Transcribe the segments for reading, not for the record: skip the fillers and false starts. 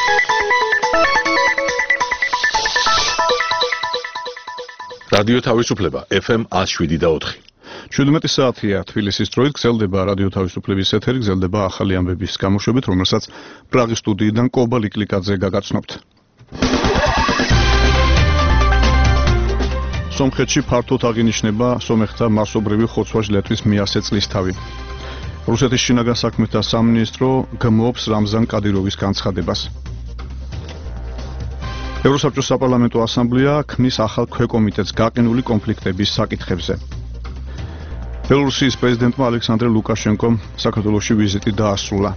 რადიო თავისუფლება FM 107.4. 17 საათია თბილისის დროით გრძელდება რადიო თავისუფლების ეთერი, გრძელდება ახალი ამბების გამოშვებით, რომელსაც პრაღის სტუდიიდან კობა ლიკლიკაძე გაგაცნობთ. სომხეთში ფართოდ აღინიშნება სომეხთა მასობრივი ხოცვა-ჟლეტვის მე-100 წლისთავი. რუსეთის შინაგან საქმეთა სამინისტრო გმობს რამზან კადიროვის განცხადებას. ევროსაბჭოს საპარლამენტო ასამბლეა ქმნის ახალ ქვეკომიტეტს გაყინული კონფლიქტების საკითხებზე. ბელორუსიის პრეზიდენტმა ალექსანდრე ლუკაშენკომ საქართველოში ვიზიტი დაასრულა.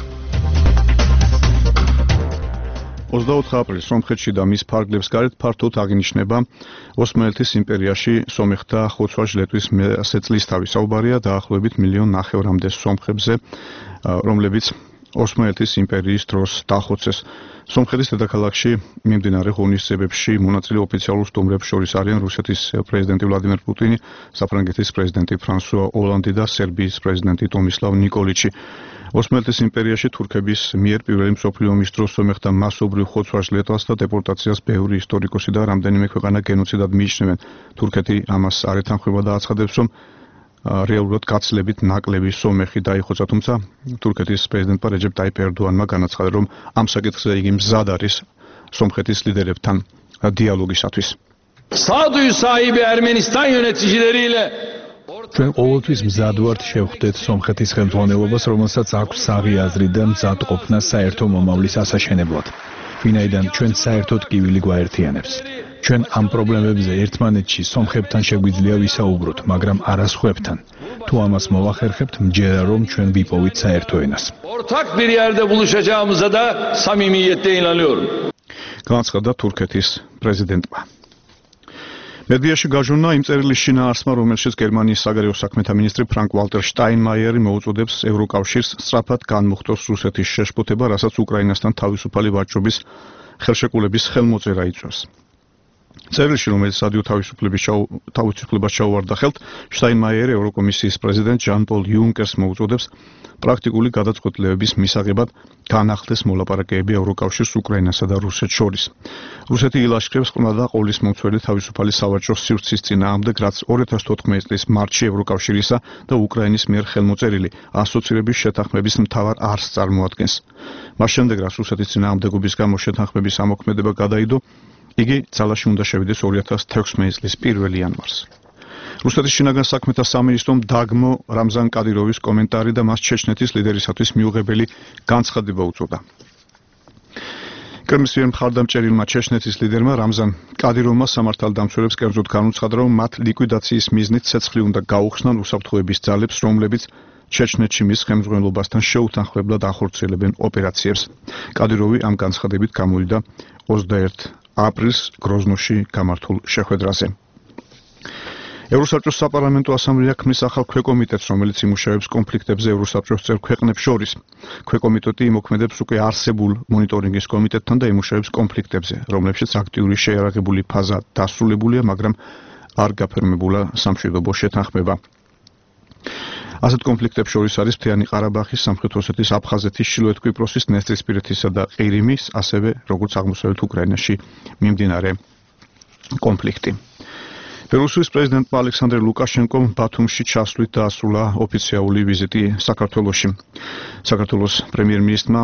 24 აპრილს სომხეთში და მის ფარგლებს გარეთ ფართოდ აღინიშნება ოსმალეთის იმპერიაში სომეხთა ხოცვა-ჟლეტვის მე-100 წლისთავი. საუბარია დაახლოებით 1,5 მილიონამდე სომხებზე, რომლებიც ოსმალეთის იმპერიის დროს დახოცეს. სომხეთის დედაქალაქში მიმდინარე ღონისძიებებში მონაწილე ოფიციალურ სტუმრებს შორის არიან რუსეთის პრეზიდენტი ვლადიმერ პუტინი, საფრანგეთის პრეზიდენტი ფრანსუა ოლანდი და სერბიის პრეზიდენტი ტომისლავ ნიკოლიჩი. ოსმალეთის იმპერიაში თურქების მიერ პირველი მსოფლიო ომის დროს სომეხთა მასობრივ ხოცვა-ჟლეტვას და დეპორტაციას ბევრი ისტორიკოსი და რამდენიმე ქვეყანა გენოციდად მიიჩნევენ. თურქეთი ამას არ ეთანხმება და აცხადებს, რომ რეალურად გაცილებით ნაკლები სომეხი დაიხოცა, თუმცა თურქეთის პრეზიდენტმა რეჯეპ ტაიპ ერდოანმა განაცხადა, რომ ამ საკითხზე იგი მზად არის სომხეთის ლიდერებთან დიალოგისათვის. Sağduyu sahibi Ermenistan yöneticileriyle ჩვენ ყოველთვის მზად ვართ შევხვდეთ სომხეთის ხელმძღვანელობას, რომელსაც აქვს საღი აზრი და მზად ყოფნა საერთო მომავლის ასაშენებლად. ვინაიდან ჩვენ საერთოდ კივილი გვაერთიანებს. ჩვენ ამ პრობლემებზე ერთმანეთში სომხებთან შეგვიძლია ვისაუბროთ, მაგრამ არა სხვებთან. თუ ამას მოვახერხებთ, მჯერა რომ ჩვენ ვიპოვით საერთო ენას. ortak bir yerde buluşacağımıza da samimiyetle inanıyorum. განაცხადა თურქეთის პრეზიდენტმა. მედიაში გაჟონა იმ წერილის შინაარსმა, რომელშიც გერმანიის საგარეო საქმეთა მინისტრი ფრანკ ვალტერ შტაინმაიერი მოუწოდებს ევროკავშირს სწრაფად განმუხტოს რუსეთის შეშფოთება, რასაც უკრაინასთან თავისუფალი ვაჭრობის ხელშეკრულების ხელმოწერა იწვევს. წერილში, რომელიც რადიო თავისუფლებას ჩაუვარდა ხელთ, შტაინმაიერი ევროკომისიის პრეზიდენტ ჟან-პოლ იუნკერს მოუწოდებს პრაქტიკული გადაწყვეტილებების მისაღებად განახლდეს მოლაპარაკებები ევროკავშირს უკრაინასა და რუსეთს შორის. რუსეთი ილაშქრებს ყრმა და ყოლის მომცველი თავისუფალი სავაჭრო სივრცის წინააღმდეგ, რაც 2014 წლის მარტში ევროკავშირისა და უკრაინის მიერ ხელმოწერილი ასოცირების შეთანხმების მთავარ არსს წარმოადგენს. მას შემდეგ, რაც რუსეთის წინააღმდეგობის გამო შეთანხმების ამოქმედება გადაიდო, იგი ძალაში უნდა შევიდეს 2016 წლის 1 იანვარს. რუსეთის შინაგან საქმეთა სამინისტრომ დაგმო რამზან კადიროვის კომენტარი და მას ჩეჩნეთის ლიდერისათვის მიუღებელი განცხადება უწოდა. კრემლის მიერ მხარდამჭერილმა ჩეჩნეთის ლიდერმა რამზან კადიროვმა სამართალდამცველებს კერძოდ განუცხადა, რომ მათ ლიკვიდაციის მიზნით ცეცხლი უნდა გაუხსნან უსაფრთხოების ძალებს, რომლებიც ჩეჩნეთში მის ხელმძღვანელობასთან შეუთანხმებლად ახორციელებენ ოპერაციებს. კადიროვი ამ განცხადებით გამოვიდა 21 აპრილს გროზნოში გამართულ შეხვედრაზე. ევროსაბჭოს საპარლამენტო ასამბლეა ქმნის ახალ ქვეკომიტეტს, რომელიც იმუშავებს კონფლიქტებზე ევროსაბჭოს წევრ ქვეყნებს შორის. ქვეკომიტეტი იმოქმედებს უკვე არსებულ მონიტორინგის კომიტეტთან და იმუშავებს კონფლიქტებზე, რომლებშიც აქტიური შეიარაღებული ფაზა დასრულებულია, მაგრამ არ გაფორმებულა სამშვიდობო შეთანხმება. ასეთ კონფლიქტებს შორის არის მთიანი ყარაბაღის, სამხრეთ ოსეთის, აფხაზეთის, ჩრდილოეთ კვიპროსის, ნესტრისპირეთისა და ყირიმის, ასევე როგორც აღმოსავლეთ უკრაინაში მიმდინარე კონფლიქტი. ბელორუსიის პრეზიდენტმა ალექსანდრე ლუკაშენკომ ბათუმში ჩასვლით დაასრულა ოფიციალური ვიზიტი საქართველოში. საქართველოს პრემიერ-მინისტრმა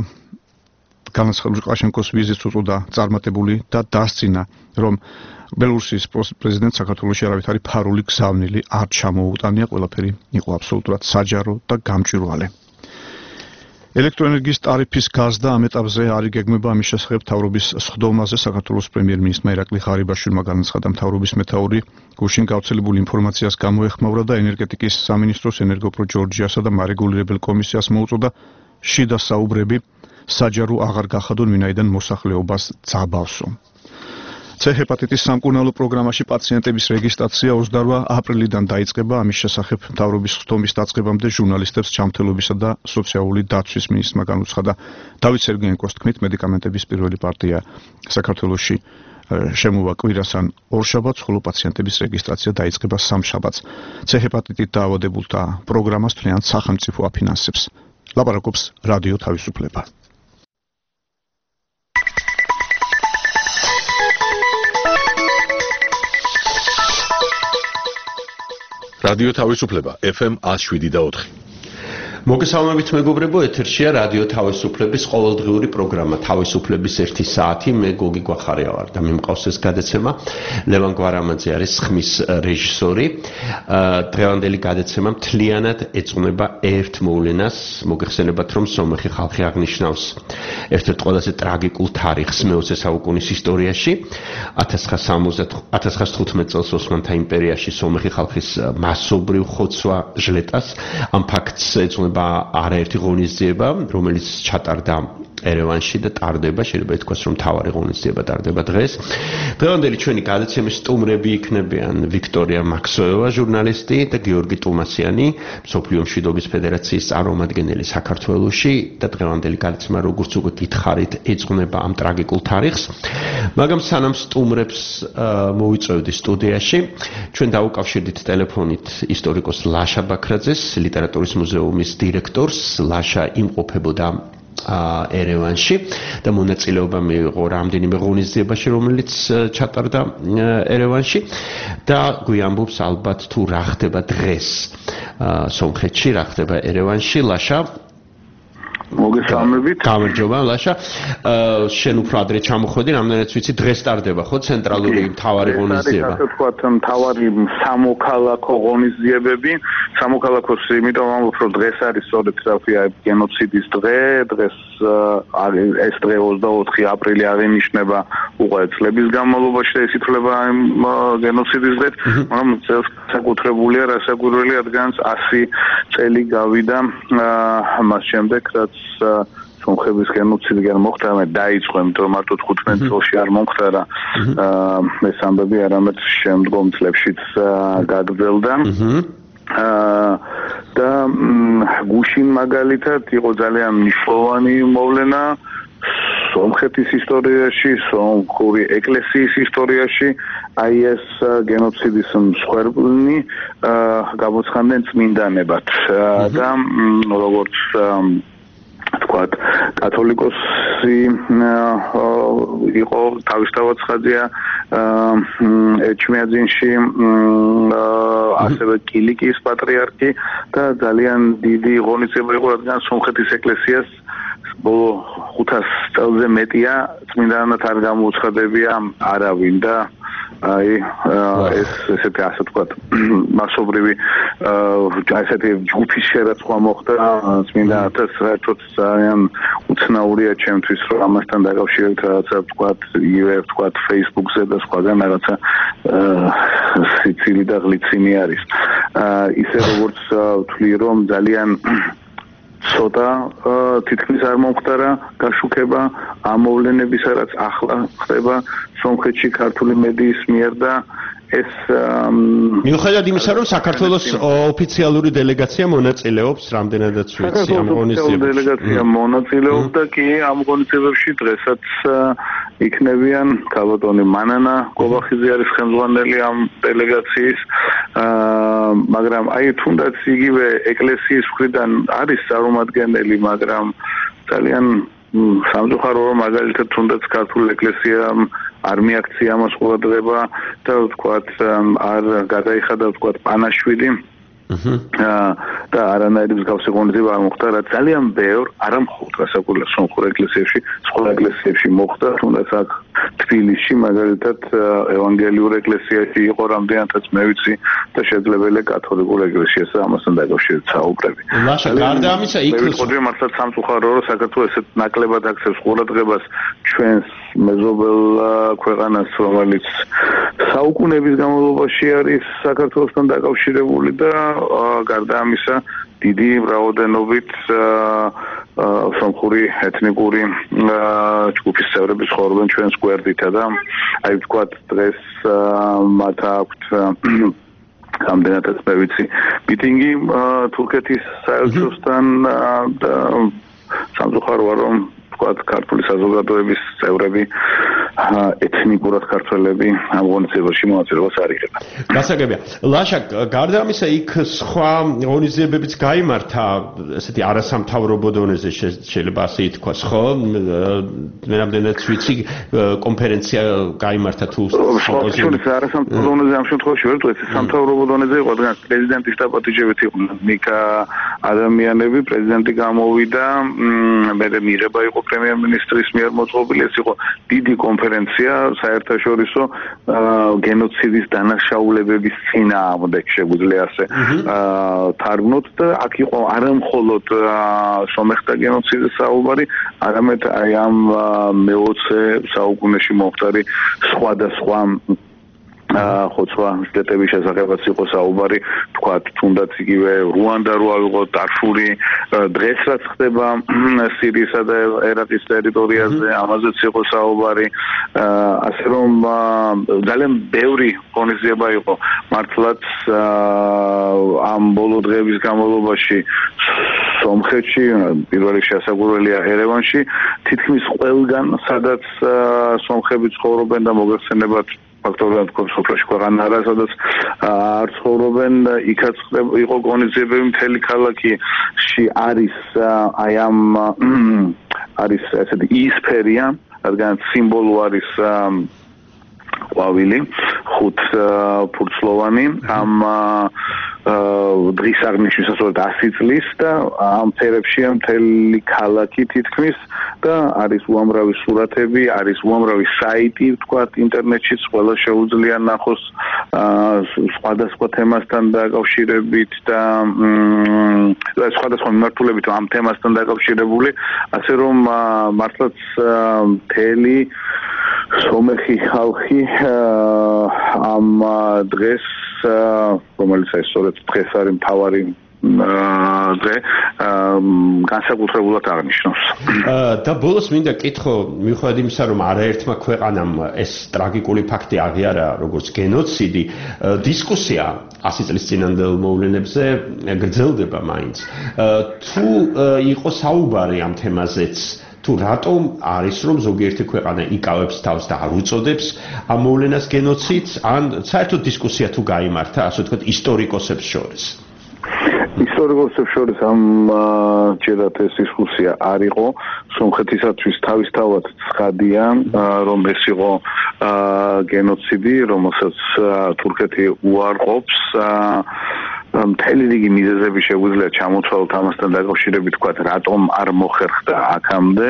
ლუკაშენკოს ვიზიტს უწოდა წარმატებული და დასწინა, რომ ბელორუსიის პრეზიდენტს საქართველოში არავით არის ფარული გზავნილი არ ჩამოუტანია, ყველაფერი იყო აბსოლუტურად საჯარო და გამჭვირვალე. ელექტროენერგიის ტარიფის გაზდა ამ ეტაპზე არ იგეგმება, ამის შესახებ მთავრობის სხდომაზე საქართველოს პრემიერ-მინისტრმა ირაკლი ღარიბაშვილმა განაცხადა, მთავრობის მეთაური გუშინ გავრცელებული ინფორმაციას გამოეხმაურა და ენერგეტიკის სამინისტროს ენერგოპრო ჯორჯიასა და მარეგულირებელ კომისიას მოუწოდა შიდა საუბრები საჯარო აღარ გახადონ, ვინაიდან მოსახლეობას ძაბავსო. C ჰეპატიტის სამკურნალო პროგრამაში პაციენტების რეგისტრაცია 28 აპრილიდან დაიწყება, ამის შესახებ მთავრობის სხდომის დაწყებამდე ჟურნალისტებს ჩამთელობისა და სოციალური დაცვის მინისტრმა განუცხადა. დავით სერგეენკოს თქმით, მედიკამენტების პირველი პარტია საქართველოში შემოვა კვირას ან ორშაბათს, ხოლო პაციენტების რეგისტრაცია დაიწყება სამშაბათს. C ჰეპატიტით დაავადებულთა პროგრამას თვლიან სახელმწიფო აფინანსებს. ლაპარაკობს რადიო თავისუფლება. რადიო თავისუფლება FM 107.4. მოგესალმებით მეგობრებო, ეთერშია რადიო თავისუფლების ყოველდღიური პროგრამა თავისუფლების 1 საათი. მე გოგი გვახარია ვარ და მე მყავს ეს გადაცემა. ლევან გვარამაძე არის ხმის რეჟისორი. დღევანდელი გადაცემა მთლიანად ეძღვნება ერთ მოვლენას. მოგეხსენებათ, რომ სომეხი ხალხი აღნიშნავს ერთ-ერთ ყველაზე ტრაგიკულ თარიღს მე-20 საუკუნის ისტორიაში. 1915 წელს ოსმანთა იმპერიაში სომეხი ხალხის მასობრივ ხოცვა ჟლეტას. ამ ფაქტს ეძღვნება არაერთი ღონისძიება, რომელიც ჩატარდა ერევანში და ტარდება, შეიძლება ითქვას, რომ მთავარი ღონისძიება ტარდება დღეს. დღევანდელი ჩვენი გადაცემის სტუმრები იქნებიან ვიქტორია მაქსოევა, ჟურნალისტი და გიორგი ტუმასიანი, მსოფლიო მშვიდობის ფედერაციის წარმომადგენელი საქართველოში და დღევანდელი გადაცემა, როგორც უკვე გითხარით, ეძღვნება ამ ტრაგიკულ თარიღს. მაგრამ სანამ სტუმრებს მოვიწვევდი სტუდიაში, ჩვენ დავუკავშირდით ტელეფონით ისტორიკოს ლაშა ბაქრაძეს, ლიტერატურის მუზეუმის დირექტორს. ლაშა იმყოფებოდა ერევანში და მონაწილეობა მიიღო რამდენიმე ღონისძიებაში, რომელიც ჩატარდა ერევანში და გვიამბობს ალბათ თუ რა ხდება დღეს სომხეთში, რა ხდება ერევანში. ლაშა, მოგესალმებით. გამარჯობა ლაშა. შენ უფრო ადრე ჩამოხვედი, რამდენიც ვიცი, დღეს ტარდება ხო ცენტრალური მთავარი ღონისძიება? ასე ვთქვათ, მთავარი სამოქალაქო ღონისძიებები. სამოქალაქოს იმიტომ ამბობ, რომ დღეს არის სწორედ გენოციდის დღე. დღეს ეს დღე 24 აპრილი აღინიშნება უკვე წლების განმავლობაში და ეს ითვლება გენოციდის დღედ, მაგრამ საკუთრებულია რასაკვირველი, რადგან 100 წელი გავიდა მას შემდეგ, რაც სომხების გენოციდი მოხდა, დაიწყო, იმიტომ რომ მარტო 15 წელში არ მომხდარა ეს ამბები, არამედ შემდგომ წლებშიც გაგრძელდა. და გუშინ მაგალითად იყო ძალიან მნიშვნელოვანი მოვლენა სომხეთის ისტორიაში, სომხური ეკლესიის ისტორიაში, აი ეს გენოციდის მსხვერპლნი გამოცხადდნენ წმინდანებად და როგორც თქვათ, კათოლიკოსი იყო თავისთავად ხაზია ეჩმიაძინში, ასევე კილიკიის პატრიარქი და ძალიან დიდი ღონისძიება იყო, რადგან სომხეთის ეკლესიას ბოლო 500 წელზე მეტია წმინდანად არ გამოუცხადებია არავინ და აი ეს ესეთი ასე ვთქვათ მასობრივი ესეთი ჯგუფის შერაცხვა მოხდა წმინდანათა საერთოდ ძალიან უცნაურია ჩემთვის რომ ამასთან დაკავშირებით რაღაცა ვთქვათ Facebook-ზე და სხვაგან რაღაცა სიცილი და ღლიცინი არის ისე როგორც ვთვლი რომ ძალიან ცოტა თითქმის არ მომხდარა გაშუქება ამ მოვლენებისა, რაც ახლა ხდება სომხეთში ქართული მედიის მიერ და ეს მიუხედავად იმისა, რომ საქართველოს ოფიციალური დელეგაცია მონაწილეობს, რამდენადაც ვიცი ამ ღონისძიებებში. დელეგაცია მონაწილეობდა კი ამ ღონისძიებებში დღესაც იქნებიან ქალბატონი მანანა გობახიძე არის ხელმძღვანელი ამ დელეგაციის, მაგრამ აი თუნდაც იგივე ეკლესიის მხრიდან არის წარმომადგენელი, მაგრამ ძალიან სამწუხარო რომ მაგალითად თუნდაც ქართული ეკლესიამ არ მიაქცია ამას ყურადღება და ვთქვათ არ გადაიხადა ვთქვათ პანაშვილი და არანაირი მსგავსი ღონისძიება არ მოხდა, რაც ძალიან ბევრ არა მხოლოდ გასაგებია სომხურ ეკლესიებში, სხვა ეკლესიებში მოხდა, თუნდაც აქ თბილისში მაგალითად ევანგელიურ ეკლესიაში იყო რამდენადაც მე ვიცი და შესაძლებელია კათოლიკურ ეკლესიასა ამასთან დაკავშირებით საუბრები. ლაშა, გარდა ამისა იქ ვიყოდი მართლაც სამწუხარო რომ საქართველოს ესეთ ნაკლებად აქცევს ყურადღებას ჩვენს მეზობელ ქვეყანას, რომელიც საუკუნეების განმავლობაში არის საქართველოსთან დაკავშირებული და გარდა ამისა დიდი რაოდენობით სომხური ეთნიკური ჯგუფის წევრები ცხოვრობენ ჩვენს გვერდითა და აი ვთქვათ დღეს მათ აქვთ რამდენადაც მე ვიცი მიტინგი თურქეთის საელჩოსთან და სამწუხაროა რომ ვთქვათ ქართული საზოგადოების წევრები ეთნიკურად ქართველები ამ ღონისძიებაში მონაწილეობას არ იღებენ. გასაგებია. ლაშა, გარდა ამისა, იქ სხვა ღონისძიებებიც გაიმართა, ესეთი არასამთავრობო დონეზე შეიძლება ასე ითქვას, ხო? მე რამდენად ვიცი, კონფერენცია გაიმართა თუ შორის არასამთავრობო დონეზე ამ შემთხვევაში ვერ ვთქვი, სამთავრობო დონეზე იყო, რადგან პრეზიდენტის დაპატიჟებით იყვნენ ადამიანები, პრეზიდენტი გამოვიდა, მე მიღება იყო პრემიერ-მინისტრის მიერ მოწყობილი, ეს იყო დიდი კონფერენცია საერთაშორისო გენოციდის დანაშაულებების წინააღმდეგ შეგვიძლია ასე თარგმნოთ და აქ იყო არა მხოლოდ სომეხთა გენოციდის საუბარი, არამედ აი ამ მე-20 საუკუნეში მომხდარი სხვადასხვა ხოცვა შტატების შესახებაც იყო საუბარი, თქვათ, თუნდაც იგივე რუანდა რო ავიღოთ, დარფური, დღეს რაც ხდება სირიისა და ერაყის ტერიტორიაზე, ამაზეც იყო საუბარი, ასე რომ ძალიან ბევრი ღონისძიება იყო მართლაც ამ ბოლო დღეების განმავლობაში სომხეთში, პირველ რიგში ასაკურველია ერევანში, თითქმის ყველგან, სადაც სომხები ცხოვრობენ და მოგეხსენებათ ფაქტობრივად სოფლებში ქვეყანა არა, სადაც არ ცხოვრობენ, იქაც იყო ღონისძიებები, მთელი ქალაქში არის აი ამ არის ესეთი იისფერია, რადგან სიმბოლო არის ყვავილი, ხუთ ფურცლოვანი, ამ დღის აღნიშვნის 100 წლის და ამ ფერებშია მთელი ქალაქი თითქმის და არის უამრავი სურათები, არის უამრავი საიტი, ვთქვათ, ინტერნეტშიც ყველა შეუძლია ნახოს სხვადასხვა თემასთან დაკავშირებით და სხვადასხვა მიმართულებით ამ თემასთან დაკავშირებული, ასე რომ მართლაც მთელი სომეხი ხალხი ამ დღეს რომელიც სწორედ დღეს არის მთავარი დღე განსაკუთრებულად აღნიშნავს. და ბოლოს მინდა კითხო, მიუხედავად იმისა, რომ არაერთმა ქვეყანამ ეს ტრაგიკული ფაქტი აღიარა როგორც გენოციდი, დისკუსია 100 წლის წინანდელ მოვლენებზე გრძელდება მაინც. თუ იყო საუბარი ამ თემაზეც, თუ რატომ არის რომ ზოგიერთი ქვეყანა იკავებს თავს და არ უწოდებს ამ მოვლენას გენოციდს, ან საერთოდ დისკუსია თუ გაიმართა, ასე ვთქვათ, ისტორიკოსებს შორის? ისტორიკოსებს შორის ამ ჯერათ ეს დისკუსია არ იყო, სომხეთისათვის თავისთავად ცხადია, რომ ეს იყო გენოციდი, რომელსაც თურქეთი უარყოფს, მთელი რიგი მიზეზები შეგვიძლია ჩამოთვალოთ ამასთან დაკავშირებით, თქვათ, რატომ არ მოხერხდა აქამდე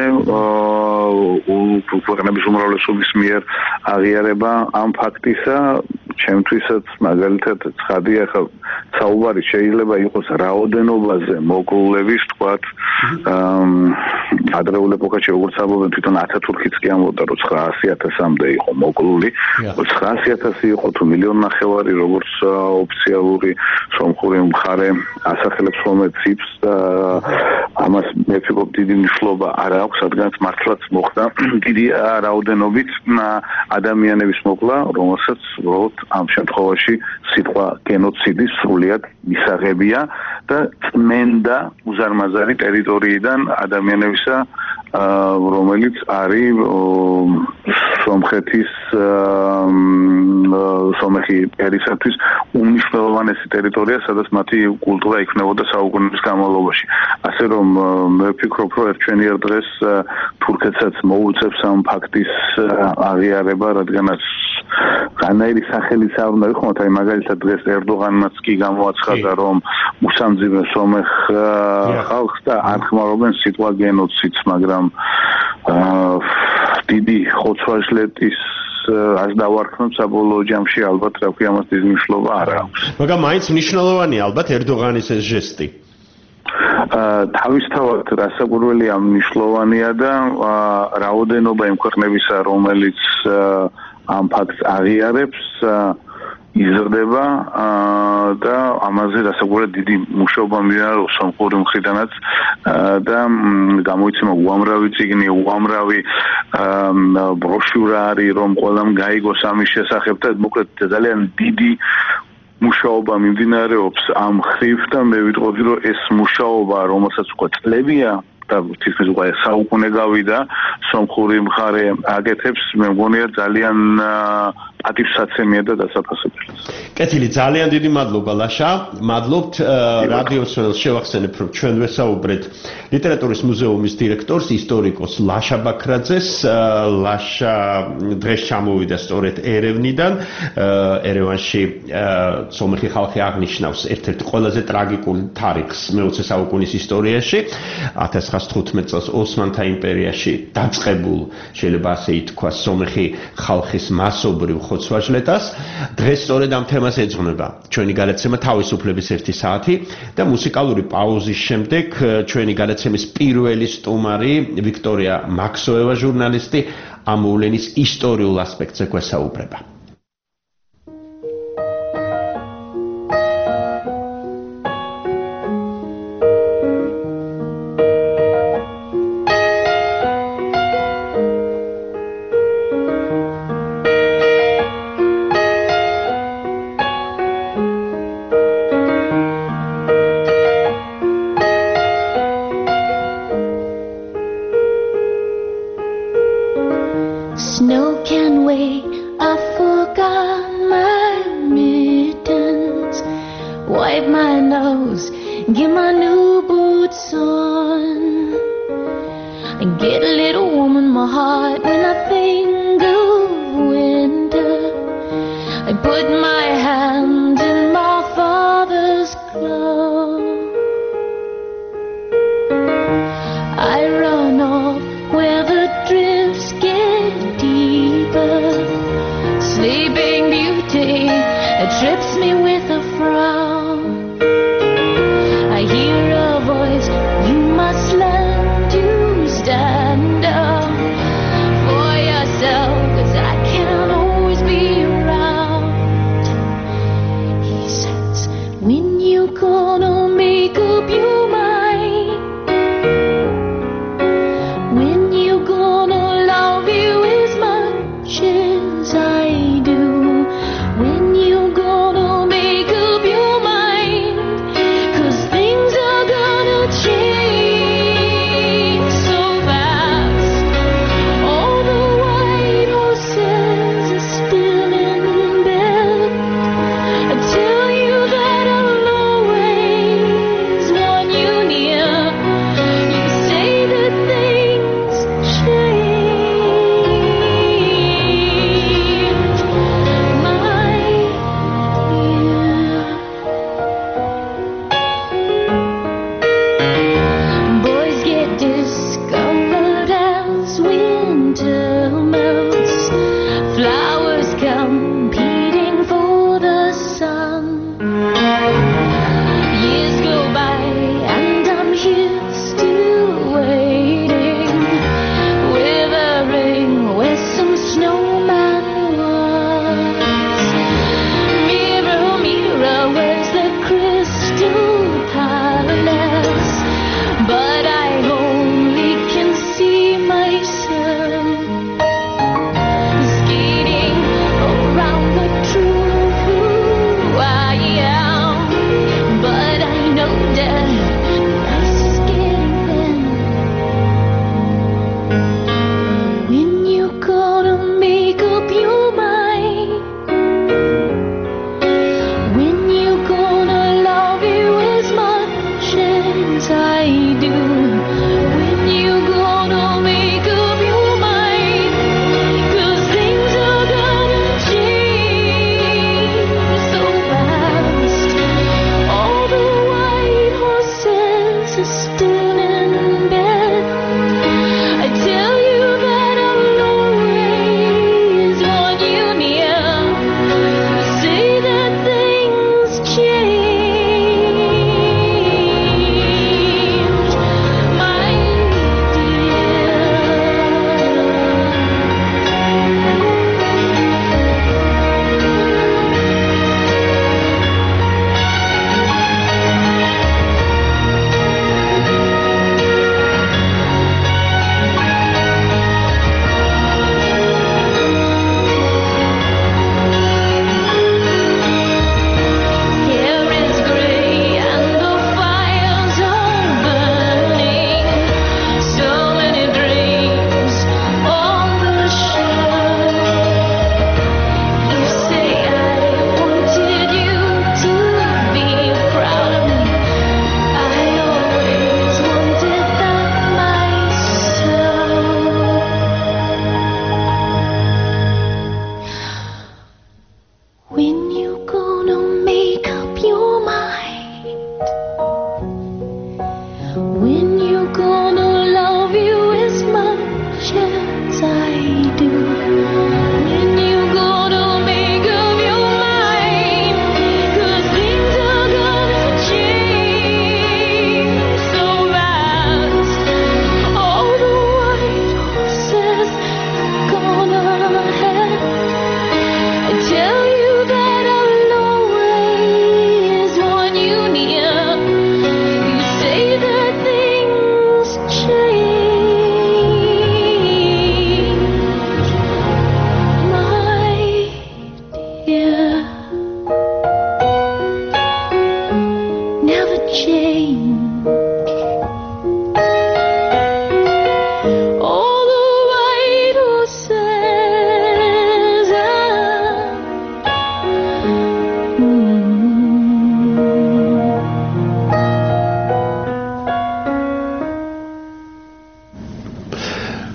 ქვეყნების უმრავლესობის მიერ აღიარება ამ ფაქტისა, ჩემთვისაც მაგალითად ცხადია, ხა საუბარი შეიძლება იყოს რაოდენობაზე მოკლულების, თქვათ, ადრეულ ეპოქაში როგორც ამბობენ, თვითონ ათათურქიც კი ამბობდა, რომ 900,000-მდე იყო მოკლული, 900,000 იყო თუ 1,500,000, როგორც ოფიციალური სომხური მხარე ასახელებს ხოლმე ციფრს და ამას მე ვფიქრობ დიდი მნიშვნელობა არ აქვს, რადგანაც მართლაც მოხდა დიდი რაოდენობით ადამიანების მოკლა, რომელსაც უბრალოდ ამ შემთხვევაში სიტყვა გენოციდი სრულიად მისაღებია და წმენდა უზარმაზარი ტერიტორიიდან ადამიანებისა, რომელიც არის სომხეთის სომეხი ერისათვის უმნიშვნელოვანესი ტერიტორია, სადაც მათი კულტურა იქნებოდა საუკუნეების განმავლობაში. ასე რომ მე ვფიქრობ, რომ ერთჩვენიერ დღეს თურქეთსაც მოუწევს ამ ფაქტის აღიარება, რადგანაც განაირი სახელიც არ უნდა იყოს, აი მაგალითად დღეს ერდოღანმაც კი გამოაცხადა, რომ უსამძიმე სომეხ ხალხს და არ ხმარობენ სიტყვა გენოციდს, მაგრამ დიდი ხოცვა-ჟლეტის ას დავარქმევ საბოლოო ჯამში ალბათ რა ქვია ამას დიდი მნიშვნელობა არ აქვს. მაგრამ მაინც მნიშვნელოვანია ალბათ ერდოღანის ეს ჟესტი. თავისთავად რასაკვირველია მნიშვნელოვანია და რაოდენობა იმ ქვეყნებისა, რომელიც ამ ფაქტს აღიარებს, იზრდება და ამაზე რასაკვირველია დიდი მუშაობა მიმდინარეობს სომხური მხრიდანაც და გამოიცემა უამრავი წიგნი, უამრავი ბროშურა არის, რომ ყველამ გაიგოს ამის შესახებ და მოკლედ ძალიან დიდი მუშაობა მიმდინარეობს ამ ხრივ და მე ვიტყოდი, რომ ეს მუშაობა, რომელსაც უკვე წლებია და თითქმის უკვე საუკუნე გავიდა, სომხური მხარე აკეთებს, მე მგონია ძალიან პატივსაცემია და დასაფასებელი. კეთილი, ძალიან დიდი მადლობა ლაშა. მადლობთ რადიოს შევახსენებ, რომ ჩვენ ვესაუბრეთ ლიტერატურის მუზეუმის დირექტორს, ისტორიკოს ლაშა ბაქრაძეს. ლაშა დღეს ჩამოვიდა სწორედ ერევნიდან. ერევანში სომეხი ხალხი აღნიშნავს ერთ-ერთ ყველაზე ტრაგიკულ თარიღს მე-20 საუკუნის ისტორიაში. 1915 წელს ოსმანთა იმპერიაში დაწყებულ, შეიძლება ასე ითქვას, სომეხი ხალხის მასობრივ ხოცვა-ჟლეტას. დღეს სწორედ ამ თემას ეძღვნება ჩვენი გადაცემა თავისუფლების 1 საათი და მუსიკალური პაუზის შემდეგ ჩვენი გადაცემის პირველი სტუმარი ვიქტორია მაქსოევა ჟურნალისტი ამ მოვლენის ისტორიულ ასპექტზე გვესაუბრება. Snow can wait, I forgot my mittens. Wipe my nose, get my new boots on. I get a little warm in my heart when I think of winter. I put my hand in my father's glove. I run off where the drifts get deeper. Sleeping Beauty, it trips me with a frown. I hear a voice, you must learn to stand up for yourself, 'cause I can't always be around.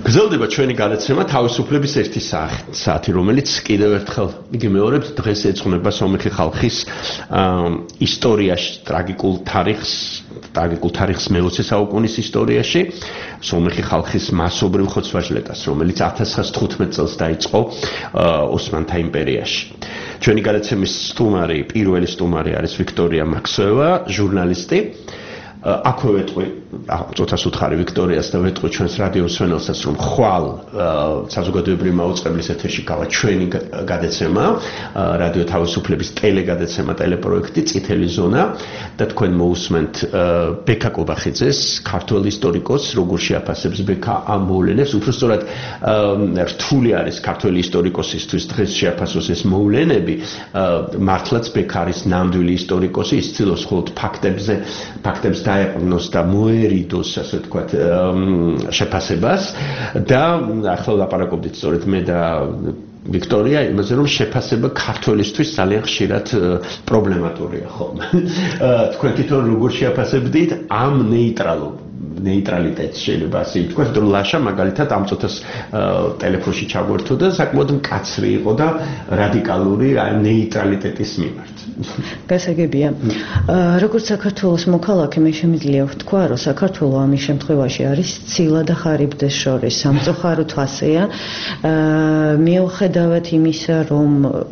გრძელდება ჩვენი გადაცემა თავისუფლების ერთი საათი, რომელიც კიდევ ერთხელ იგი მეორებს დღეს ეძღვნება სომეხი ხალხის ისტორიაში ტრაგიკულ თარიღს მე-20 საუკუნის ისტორიაში, სომეხი ხალხის მასობრივ ხოცვა-ჟლეტას, რომელიც 1915 წელს დაიწყო ოსმანთა იმპერიაში. ჩვენი გადაცემის პირველი სტუმარი არის ვიქტორია მაქსოევა, ჟურნალისტი. აქვე ვეტყვი, წოთას უთხარი ვიქტორიას და ვეტყვი ჩვენს რადიო მსმენელსაც, რომ ხვალ საზოგადოებრივი მაუწყებლის ეთერში გავა ჩვენი გადაცემა, რადიო თავისუფლების ტელეგადაცემა, ტელეპროექტი წითელი ზონა და თქვენ მოусმენთ ბექა კობახიძეს, ქართველ ისტორიკოსს, როგორ შეაფასებს ბექა ამ მოვლენებს, უფრო სწორად რთული არის ქართველი ისტორიკოსისთვის დღეს შეაფასოს ეს მოვლენები, მართლაც ბექა არის ნამდვილი ისტორიკოსი, ის ცდილობს მხოლოდ ფაქტებს დაეყრდნოს და მოერიდოს, ასე ვთქვათ, შეფასებას და ახლა ლაპარაკობდით სწორედ მე და ვიქტორია იმაზე, რომ შეფასება ქართველისთვის ძალიან ხშირად პრობლემატურია ხოლმე. თქვენ თვითონ როგორ შეაფასებდით ამ ნეიტრალიტეტს, შეიძლება ასე ვთქვათ, რომ ლაშა მაგალითად ამ წუთას ტელეფონში ჩაგვერთო და საკმაოდ მკაცრი იყო და რადიკალური ნეიტრალიტეტის მიმართ. გასაგებია. როგორც საქართველოს მოქალაქე, მე შემიძლია ვთქვა, რომ საქართველო ამის შემთხვევაში არის ცილა და ხარიბდეს შორის სამწუხარო თვასეა. მიუხედავად იმისა, რომ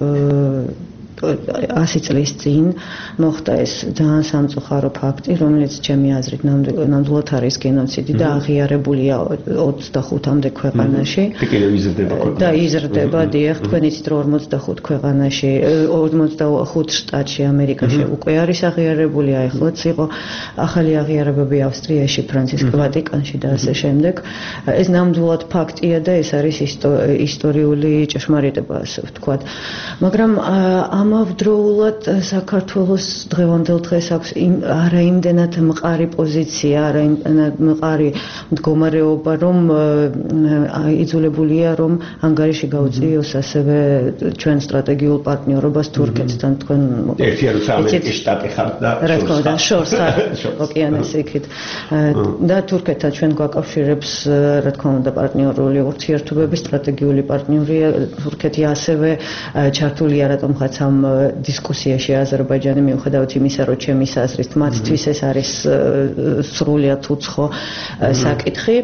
100 წლის წინ მოხდა ეს ძალიან სამწუხარო ფაქტი, რომელიც ჩემი აზრით ნამდვილად არის გენოციდი და აღიარებულია 25-მდე ქვეყანაში. და იზრდება, დიახ, თქვენ იცით, რომ 45 ქვეყანაში, 45 შტატში ამერიკაში უკვე არის აღიარებული, ახლაც იყო ახალი აღიარებები ავსტრიაში, ფრანცისკ ვატიკანში და ასე შემდეგ. ეს ნამდვილად ფაქტია და ეს არის ისტორიული ჭეშმარიტება, ასე ვთქვათ. მაგრამ ამავდროულად საქართველოს დღევანდელ დღეს აქვს არა იმდენად მყარი პოზიცია, არა იმდენად მყარი მდგომარეობა, რომ იძულებულია, რომ ანგარიში გაუწიოს ასევე ჩვენ სტრატეგიულ პარტნიორობას თურქეთთან. თქვენ ერთი როცა ამერიკის შტატი ხართ და რა თქმა უნდა, შორს ხარ ოკეანეს იქით. და თურქეთთან ჩვენ გვაკავშირებს, რა თქმა უნდა, პარტნიორული ურთიერთობები, სტრატეგიული პარტნიორია თურქეთი ასევე ჩართულია რატომღაც ამ დისკუსიაში აზერბაიჯანი, მიუხედავად იმისა, რომ ჩემი აზრით მათთვის ეს არის სრულიად უცხო საკითხი.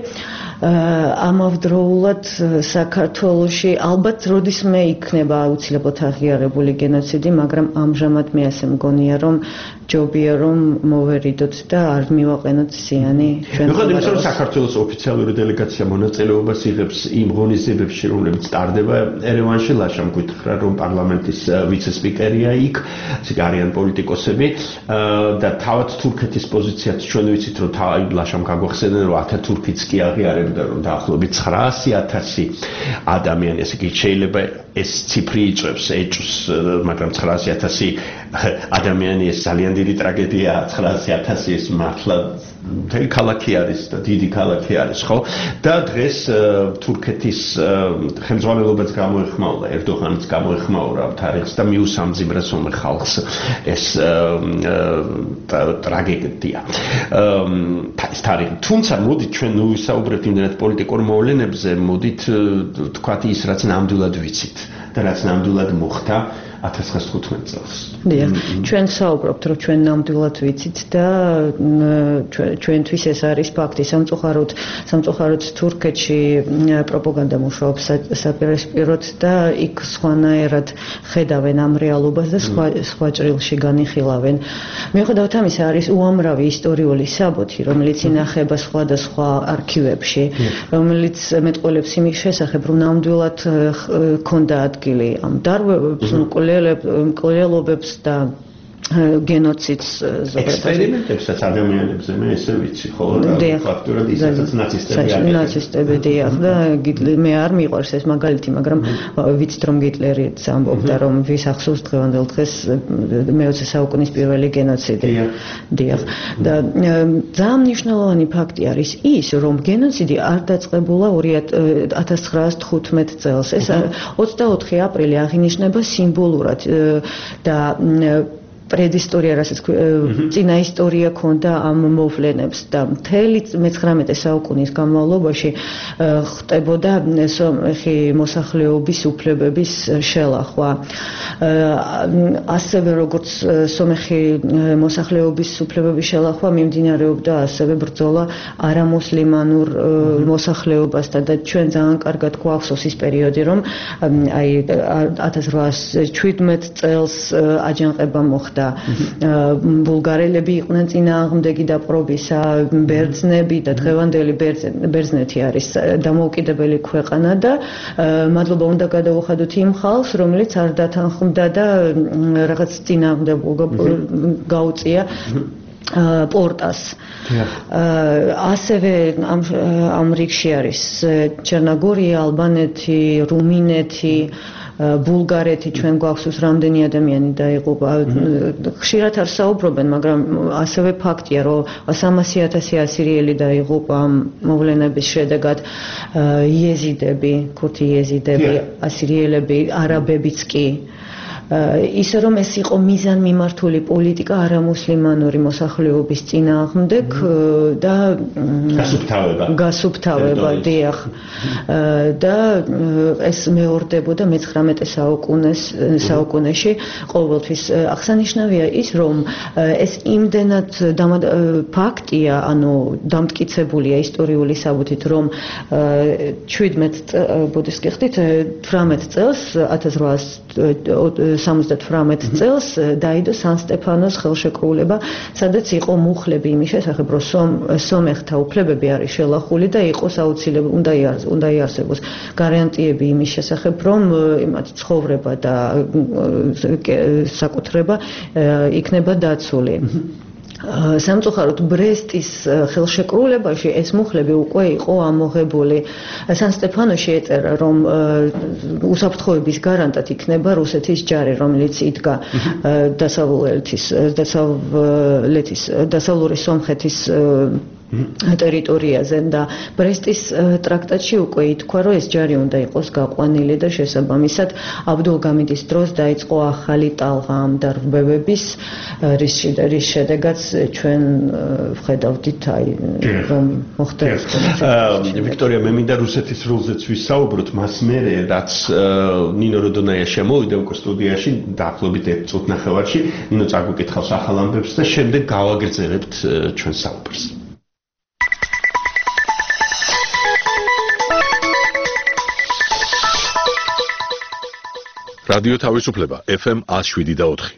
ამავდროულად საქართველოში ალბათ როდისმე იქნება აუცილებლად აღიარებული გენოციდი, მაგრამ ამჟამად მე ასე მგონია, რომ ჯობია რომ მოვერიდოთ და არ მივაყენოთ ზიანი ჩვენ. მიუხედავად იმისა, რომ საქართველოს ოფიციალური დელეგაცია მონაწილეობას იღებს იმ ღონისძიებებში, რომლებიც ტარდება ერევანში, ლაშამ გითხრა, რომ პარლამენტის ვიცე-სპიკერია იქ, არიან პოლიტიკოსები და თავად თურქეთის პოზიციაც ჩვენ ვიცით, რომ ლაშამ გაგვახსენენ, რომ ათათურქიც კი აღიარებდა, რომ დაახლოებით 900,000 ადამიანი, ესე იგი შეიძლება ეს ციფრი იწვევს ეჭვს, მაგრამ 900,000 ადამიანი ეს ძალიან დიდი ტრაგედია, 900,000 ეს მართლა მთელი ქალაქი არის და დიდი ქალაქი არის, ხო? და დღეს თურქეთის ხელმძღვანელობაც გამოეხმაურა, ერდოღანიც გამოეხმაურა თარიღს და მიუსამძიმრა სომეხ ხალხს ეს ტრაგედია. ეს თარიღი. თუმცა მოდით ჩვენ ვისაუბრებთ იმდენად პოლიტიკურ მოვლენებზე, მოდით თქვათ ის, რაც ნამდვილად ვიცით და რაც ნამდვილად მოხდა 1915 წელს. დიახ, ჩვენ საუბრობთ, რომ ჩვენ ნამდვილად ვიცით და ჩვენთვის ეს არის ფაქტი. სამწუხაროდ თურქეთში პროპაგანდა მუშაობს საპირისპიროდ და იქ სხვანაირად ხედავენ ამ რეალობას და სხვა ჭრილში განიხილავენ. მიუხედავად ამისა, არის უამრავი ისტორიული საბუთი, რომელიც ინახება სხვადასხვა არქივებში, რომელიც მეტყველებს იმის შესახებ, რომ ნამდვილად ჰქონდა ადგილი ამ დარღვევებს, მკვლელობებს და გენოციდს ექსპერიმენტებსაც ადამიანებზე მე ესე ვიცი, ხო? ფაქტურად ისაც ნაცისტები დიახ და მე არ მიყვარს ეს მაგალითი, მაგრამ ვიცით რომ გიტლერიც ამბობდა, რომ ვის ახსოვს დღევანდელ დღეს მე-20 საუკუნის პირველი გენოციდი. დიახ. და ძალიან მნიშვნელოვანი ფაქტი არის ის, რომ გენოციდი არ დაწყებულა 1915 წელს. ეს 24 აპრილი აღინიშნება სიმბოლურად და პრედისტორია, რასაც წინა ისტორია ქონდა ამ მოვლენებს და მთელი 19 საუკუნის განმავლობაში ხდებოდა სომეხი მოსახლეობის უფლებების შელახვა. ასევე როგორც სომეხი მოსახლეობის უფლებების შელახვა მიმდინარეობდა ასევე ბრძოლა არამუსლიმანურ მოსახლეობასთან და ჩვენ ძალიან კარგად გვახსოვს ის პერიოდი, რომ აი 1817 წელს აჯანყება მოხდა. ბულგარელები იყვნენ წინააღმდეგი დაპყრობისა, ბერძნები და დღევანდელი ბერძნეთი არის დამოუკიდებელი ქვეყანა და მადლობა უნდა გადაუხადოთ იმ ხალხს, რომელიც არ დათანხმდა და რაღაც წინააღმდეგობა გაუწია პორტას. ასევე ამ რიგში არის ჩერნოგორია, ალბანეთი, რუმინეთი, ბულგარეთი, ჩვენ გვახსოვს რამდენი ადამიანი დაიღუპა. ხშირად არ საუბრობენ, მაგრამ ასევე ფაქტია, რომ 300,000 ასირიელი დაიღუპა ამ მოვლენების შედეგად. იეზიდები, ქურთი იეზიდები, ასირიელები, არაბებიც კი. ისე რომ ეს იყო მიზანმიმართული პოლიტიკა არამუსლიმანური მოსახლეობის წინააღმდეგ და გასუფთავება, დიახ. და ეს მეორდებოდა მე-19 საუკუნეში. ყოველთვის აღსანიშნავია ის, რომ ეს იმდენად ფაქტია, ანუ დამტკიცებულია ისტორიული საბუთით, რომ 18 წელს 1878 წელს დაიდო სან-სტეფანოს ხელშეკრულება, სადაც იყო მუხლები იმის შესახებ, რომ სომეხთა უფლებები არის შელახული და იყოს აუცილებელი, უნდა იარსებოს გარანტიები იმის შესახებ, რომ მათი ცხოვრება და საკუთრება იქნება დაცული. სამწუხაროდ ბრესტის ხელშეკრულებაში ეს მუხლები უკვე იყო ამოღებული. სან-სტეფანოში ეწერა, რომ უსაფრთხოების გარანტად იქნება რუსეთის ჯარი, რომელიც იდგა დასავლური სომხეთის ტერიტორიაზე და ბრესტის ტრაქტატში უკვე ითქვა, რომ ეს ჯარი უნდა იყოს გაყვანილი და შესაბამისად აბდულგამიდის დროს დაიწყო ახალი ტალღა ამ დარღვევების, რის შედეგადაც ჩვენ ვხედავდით რომ მოხდა. ვიქტორია, მე მინდა რუსეთის როლზეც ვისაუბროთ, მას მერე რაც ნინო როდონაია შემოვიდა უკვე სტუდიაში დაახლოებით 1 წუთნახევარში, ნინო წაგვიკითხავს ახალ ამბებს და შემდეგ გავაგრძელებთ ჩვენ საუბარს. რადიო თავისუფლება FM 107.4.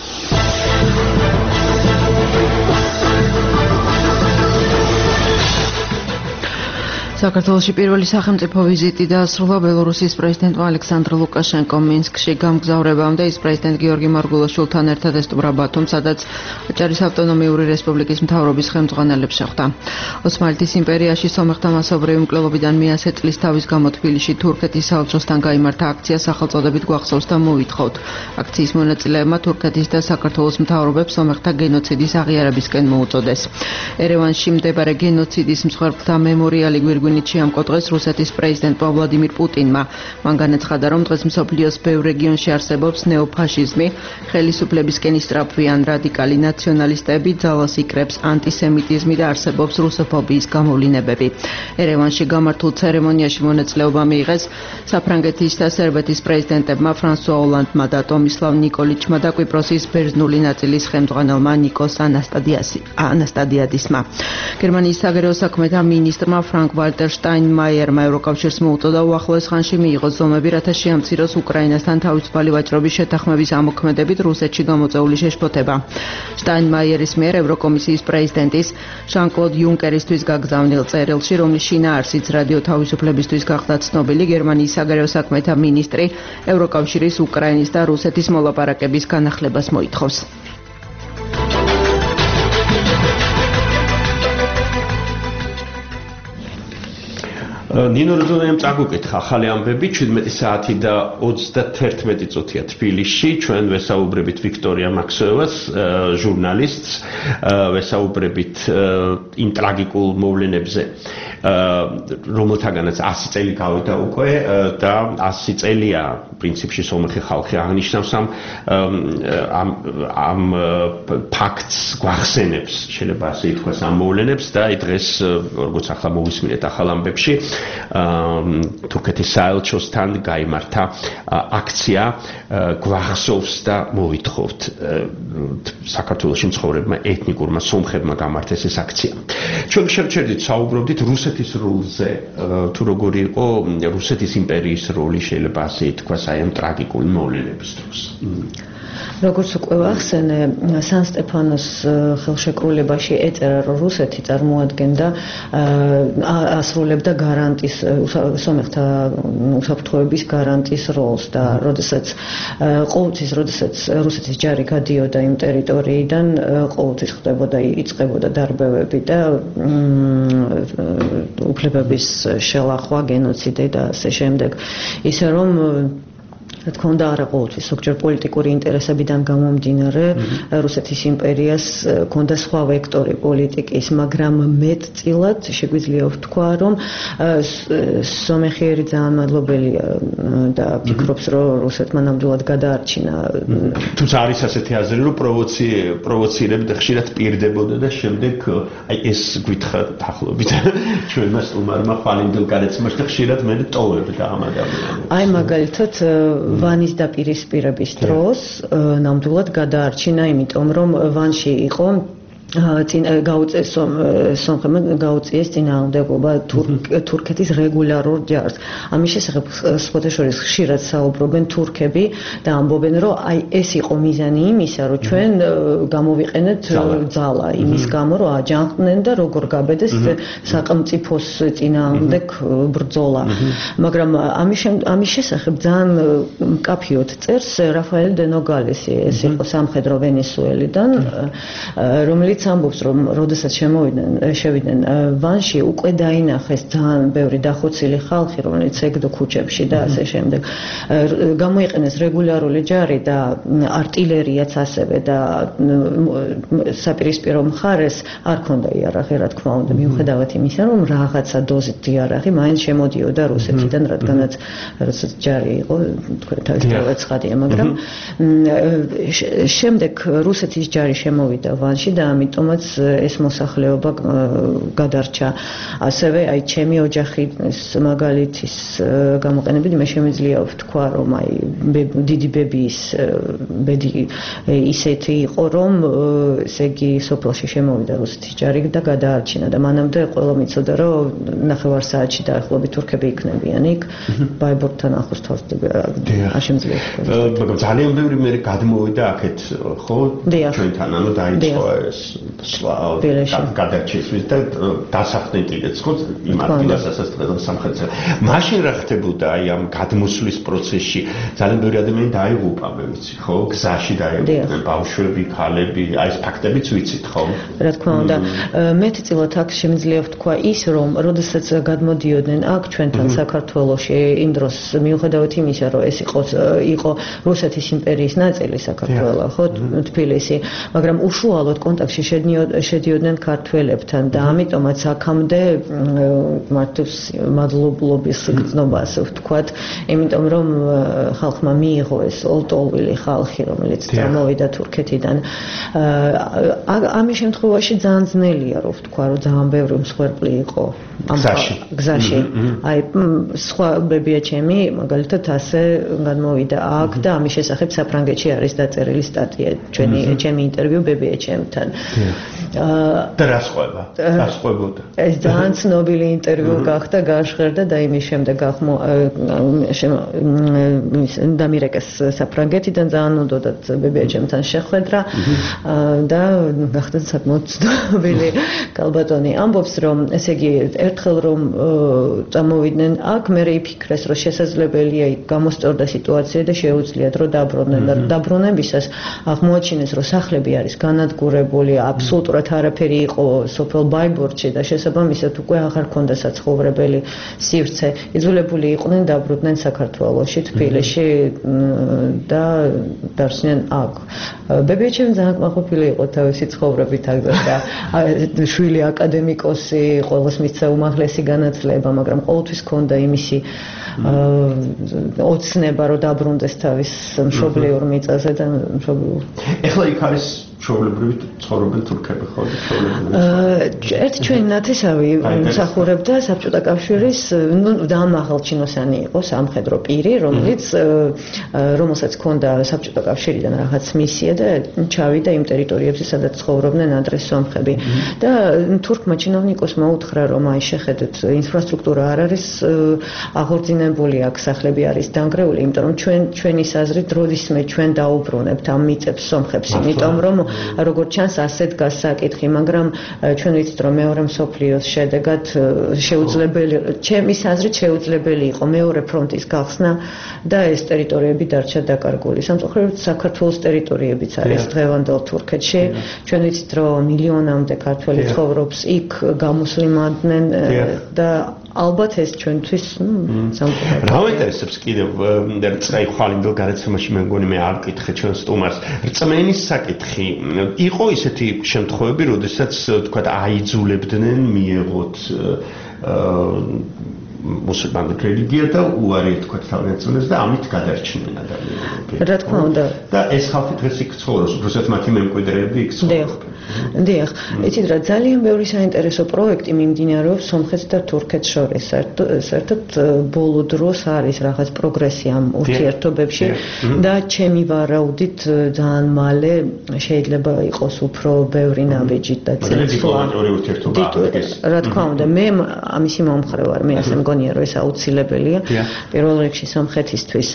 საქართველოში პირველი სახელმწიფო ვიზიტი დაასრულა ბელორუსის პრეზიდენტმა ალექსანდრ ლუკაშენკომ მინსკში გამგზავრებამდე ის პრეზიდენტ გიორგი მარგულაშვილთან ერთად ესტუმრა ბათუმს, სადაც აჭარის ავტონომიური რესპუბლიკის მთავრობის ხელმძღვანელებს შეხვდა. ოსმალეთის იმპერიაში სომეხთა მასობრივი მკვლელობიდან მე-100 წლის თავის გამო თბილისში თურქეთის საელჩოსთან გაიმართა აქცია სახელწოდებით გვახსოვს და მოვითხოვთ. აქციის მონაწილეებმა თურქეთის და საქართველოს მთავრობებს სომეხთა გენოციდის აღიარებისკენ მოუწოდეს. ერევანში მდებარე გენოციდის მსხვერპლთა მემორიალი გვირგვინით ამ კოდღეს რუსეთის პრეზიდენტმა ვლადიმირ პუტინმა. მან განაცხადა, რომ დღეს მსოფლიოს ბევრ რეგიონში არსებობს ნეოფაშიზმი, ხელისუფლებისკენ ისწრაფვიან რადიკალი ნაციონალისტები, ძალას იკრებს ანტისემიტიზმი და არსებობს რუსოფობიის გამოვლინებები. ერევანში გამართულ ცერემონიაში მონაწილეობა მიიღეს საფრანგეთის და სერბეთის პრეზიდენტებმა ფრანსუა ოლანდმა და ტომისლავ ნიკოლიჩმა და კვიპროსის ბერძნული ნაწილის ხელმძღვანელმა ნიკოს ანასტადიადისმა. გერმანიის საგარეო საქმეთა მინისტრმა ფრანკ ვალტერ შტაინმაიერმა ევროკავშირს მოუწოდა უახლოეს ხანში მიიღოს ზომები, რათა შეამციროს უკრაინასთან თავისუფალი ვაჭრობის შეთანხმების ამოქმედებით რუსეთში გამოწეული შეშფოთება. შტაინმაიერის მიერ ევროკომისიის პრეზიდენტის ჟან-კლოდ იუნკერისთვის გაგზავნილ წერილში, რომლის შინაარსიც რადიო თავისუფლებისთვის გახდა ცნობილი, გერმანიის საგარეო საქმეთა მინისტრი ევროკავშირის უკრაინის და რუსეთის მოლაპარაკების განახლებას მოითხოვს. ნინო როძონიამ წაგუკითხა ახალი ამბები 17 საათი და 31 წუთია თბილისში ჩვენ ვესაუბრებით ვიქტორია მაქსოევას ჟურნალისტს ვესაუბრებით იმ ტრაგიკულ მოვლენებზე რომელთაგანაც 100 წელი გავიდა უკვე და 100 წელია პრინციპში სომეხი ხალხი აღნიშნავს ამ ფაქტს გვახსენებს შეიძლება ასე ითქვას ამ მოვლენებს და დღეს როგორც ახლა მოვისმინეთ ახალ ამბებში თურქეთის საელჩოსთან გაიმართა აქცია გვახსოვს და მოვითხოვთ საქართველოში მცხოვრებმა ეთნიკურმა სომხებმა გამართეს ეს აქცია ჩვენ შევჩერდით საუბრობდით რუსეთის როლზე თუ როგორი იყო რუსეთის იმპერიის როლი შეიძლება ასე ითქვას აი ამ ტრაგიკული მოვლენების დროს როგორც უკვე ვახსენე, სან-სტეფანოს ხელშეკრულებაში ეწერა, რომ რუსეთი წარმოადგენდა ასრულებდა გარანტის სომეხთა უსაფრთხოების გარანტის როლს და ყოველთვის როდესაც რუსეთის ჯარი გადიოდა იმ ტერიტორიიდან, ყოველთვის იწყებოდა დარბევები და უფლებების შელახვა, გენოციდი და ასე შემდეგ. ისე რომ რა თქმა უნდა არა ყოველთვის ზოგჯერ პოლიტიკური ინტერესებიდან გამომდინარე რუსეთის იმპერიას ჰქონდა სხვა ვექტორი პოლიტიკის, მაგრამ მეტწილად შეგვიძლია ვთქვა, რომ სომეხიერი ძალიან მადლობელია და ფიქრობს, რომ რუსეთმა ნამდვილად გადაარჩინა. თუმცა არის ასეთი აზრი, რომ პროვოცირებდა და ხშირად პირდებოდა და შემდეგ აი ეს გვითხრა დახლობით ჩვენმა სტუმარმა ხვალინდელ გარეთ-მაშინ ხშირად მე ტოვებდა ამ ადამიანებს. აი მაგალითად ვანის დაპირისპირების დროს ნამდვილად გადაარჩინა, იმიტომ რომ ვანში იყო სომხებმა გაუწიეს წინააღმდეგობა თურქეთის რეგულარულ ჯარს. ამის შესახებ სხვათა შორის ხშირად საუბრობენ თურქები და ამბობენ, რომ აი ეს იყო მიზანი იმისა, რომ ჩვენ გამოვიყენეთ ძალა იმის გამო, რომ აჯანყდნენ და როგორ გაბედეს სახელმწიფოს წინააღმდეგ ბრძოლა. მაგრამ ამის შესახებ ძალიან მკაფიოდ წერს რაფაელ დე ნოგალესი, ეს იყო სამხედრო ვენესუელიდან, რომელიც ამბობს, რომ როდესაც შევიდნენ ვანში, უკვე დაინახეს ძალიან ბევრი დახოცილი ხალხი, რომელიც ეგდო ქუჩებში და ასე შემდეგ. გამოიყენეს რეგულარული ჯარი და артиლერიაც ასევე და საპირისპირო მხარეს არ ქონდა იარაღი, რა თქმა უნდა, მიუხედავად იმისა, რომ რაღაცა დოზით იარაღი მაინც შემოდიოდა რუსეთიდან, რადგანაც ჯარი იყო, თქვენ თავისთავად ცხადია, მაგრამ შემდეგ რუსეთის ჯარი შემოვიდა ვანში და ამიტომაც ეს მოსახლეობა გადარჩა. ასევე აი ჩემი ოჯახის მაგალითის გამოყენებით მე შემიძლია ვთქვა, რომ აი დიდი ბებიის ბედი ისეთი იყო, რომ ესე იგი სოფელში შემოვიდა რუსეთის ჯარი და გადაარჩინა და მანამდე ყველამ იცოდა, რომ ნახევარ საათში დაახლოებით თურქები იქნებიან იქ ბაიბურგთან ახლოს თავს შემიძლია. მაგრამ ძალიან ბევრი მე გადმოვიდა აქეთ, ხო? ჩვენთან, ანუ დაიწყო ეს გადარჩენისთვის და დასახდნენ კიდეც ხო იმ ადგილას ასასწრებელ სამხრეთზე. მაშინ რა ხდებოდა აი ამ გადმოსვლის პროცესში? ძალიან ბევრი ადამიანი დაიღუპა, მე ვიცი, ხო? გზაში დაიღუპნენ ბავშვები, ქალები, აი ეს ფაქტებიც ვიცით, ხო? რა თქმა უნდა, მეტწილად აქ შემიძლია ვთქვა ის, რომ როდესაც გადმოდიოდნენ აქ ჩვენთან საქართველოში იმ დროს მიუხედავად იმისა, რომ ეს იყო რუსეთის იმპერიის ნაწილი საქართველო, ხო, თბილისი, მაგრამ უშუალოდ კონტაქტში შედიოდნენ ქართველებთან და ამიტომაც აქამდე მართავს მადლობლობის გრძნობა, ასე ვთქვათ, იმიტომ რომ ხალხმა მიიღო ეს ოლტოლვილი ხალხი, რომელიც წამოვიდა თურქეთიდან. ამის შემთხვევაში ძალიან ძნელია, რომ ვთქვა, რომ ძალიან ბევრი მსხვერპლი იყო გზაში. აი სხვა ბებია ჩემი, მაგალითად ასე გადმოვიდა აქ და ამის შესახებ საფრანგეთში არის დაწერილი სტატია, ჩემი ინტერვიუ ბებია ჩემთან. და რა სხვება? რა სხვებოდა? ეს ძალიან ცნობილი ინტერვიუ გახდა, გაჟღერდა და იმის შემდეგ დამირეკეს საფრანგეთიდან ძალიან უდოდათ ბებია ჩემთან შეხვედრა და გახდა საკმაოდ ცნობილი კალბატონი. ამბობს, რომ ესე იგი ერთხელ რომ წამოვიდნენ აქ, მე იფიქრეს, რომ შესაძლებელია გამოსწორდა სიტუაცია და შეუძლიათ რომ დაბრუნდნენ და დაბრუნებისას აღმოაჩინეს, რომ სახლები არის განადგურებული, აბსოლუტურად არაფერი იყო სოფელ ბაიბურთში და შესაბამისად უკვე აღარ ქონდა საცხოვრებელი სივრცე. იძულებული იყვნენ დაბრუნდნენ საქართველოში, თბილისში და დარჩნენ აქ. ბებიაჩემ ძალიან კმაყოფილი იყო თავისი ცხოვრებით აქ და შვილი აკადემიკოსი, ყოველს მისცა უმაღლესი განათლება, მაგრამ ყოველთვის ქონდა იმისი ოცნება რომ დაბრუნდეს თავის მშობლიურ მიწაზე და მშობლიურ. ეხლა იქ არის ჩვეულებრივი ცხოვრობენ თურქები ხო? ერთი ჩვენი ნათესავი მსახურებდა საბჭოთა კავშირის, დამაღალჩინოსანი იყო სამხედრო პირი, რომელსაც ჰქონდა საბჭოთა კავშირიდან რაღაც მისია და ჩავიდა იმ ტერიტორიებზე, სადაც ცხოვრობდნენ ადრე სომხები. და თურქმა ჩინოვნიკოსმა უთხრა, რომ აი შეხედეთ, ინფრასტრუქტურა არ არის აღორძინებული, აქ სახლები არის დანგრეული, იმიტომ რომ ჩვენის აზრით როდისმე ჩვენ დაუბრუნებთ ამ მიწებს სომხებს, იმიტომ რომ როგორც ჩანს ასეთ დგას საკითხი, მაგრამ ჩვენ ვიცით რომ მეორე მსოფლიოს შედეგად შეუძლებელი, ჩემის აზრით შეუძლებელი იყო მეორე ფრონტის გახსნა და ეს ტერიტორიები დარჩა დაკარგული. სამწუხაროდ საქართველოს ტერიტორიებიც არის დღევანდელ თურქეთში. ჩვენ ვიცით რომ მილიონამდე ქართველი ცხოვრობს იქ, გამოსვლიმადნენ და ალბათ ეს ჩვენთვის სამწუხაროდ. რა ინტერესებს კიდევ რწმენის ხვალინდელ გადაცემაში მე მგონი მე არ ვკითხე ჩვენ სტუმარს. რწმენის საკითხი იყო ისეთი შემთხვევები, როდესაც თქვა აიძულებდნენ მიეღოთ მუსულმანური რელიგია და უარი თქვა თავიანთებს და ამით გადარჩნენ ადამიანები. რა თქმა უნდა. და ეს ხალხი დღეს იქ ცხოვრობს, უბრალოდ მათი მემკვიდრეები იქ ცხოვრობენ. დიახ, იცით რა, ძალიან ბევრი საინტერესო პროექტი მიმდინარეობს სომხეთს და თურქეთს შორის. საერთოდ ბოლო დროს არის რაღაც პროგრესი ამ ურთიერთობებში და ჩემი ვარაუდით ძალიან მალე შეიძლება იყოს უფრო ბევრი ნაბიჯი და წინსვლა. რა თქმა უნდა, მე ამისი მომხრე ვარ, მე ასე მგონია რომ ეს აუცილებელია პირველ რიგში სომხეთისთვის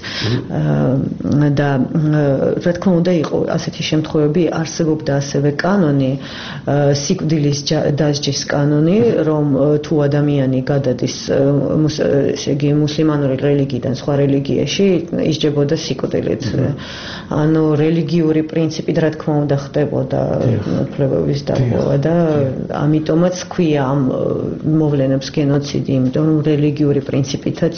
და რა თქმა უნდა იყო ასეთი შემთხვევები, არსებობდა ასევე კანონი, სიკვდილის დასჯის კანონი, რომ თუ ადამიანი გადადის ესე იგი მუსლიმანური რელიგიიდან სხვა რელიგიაში ისჯებოდა სიკვდილით. ანუ რელიგიური პრინციპით რა თქმა უნდა ხდებოდა უფლებების დაკვრა და ამიტომაც ქვია ამ მოვლენებს გენოციდი, იმიტომ რომ რელიგიური პრინციპითაც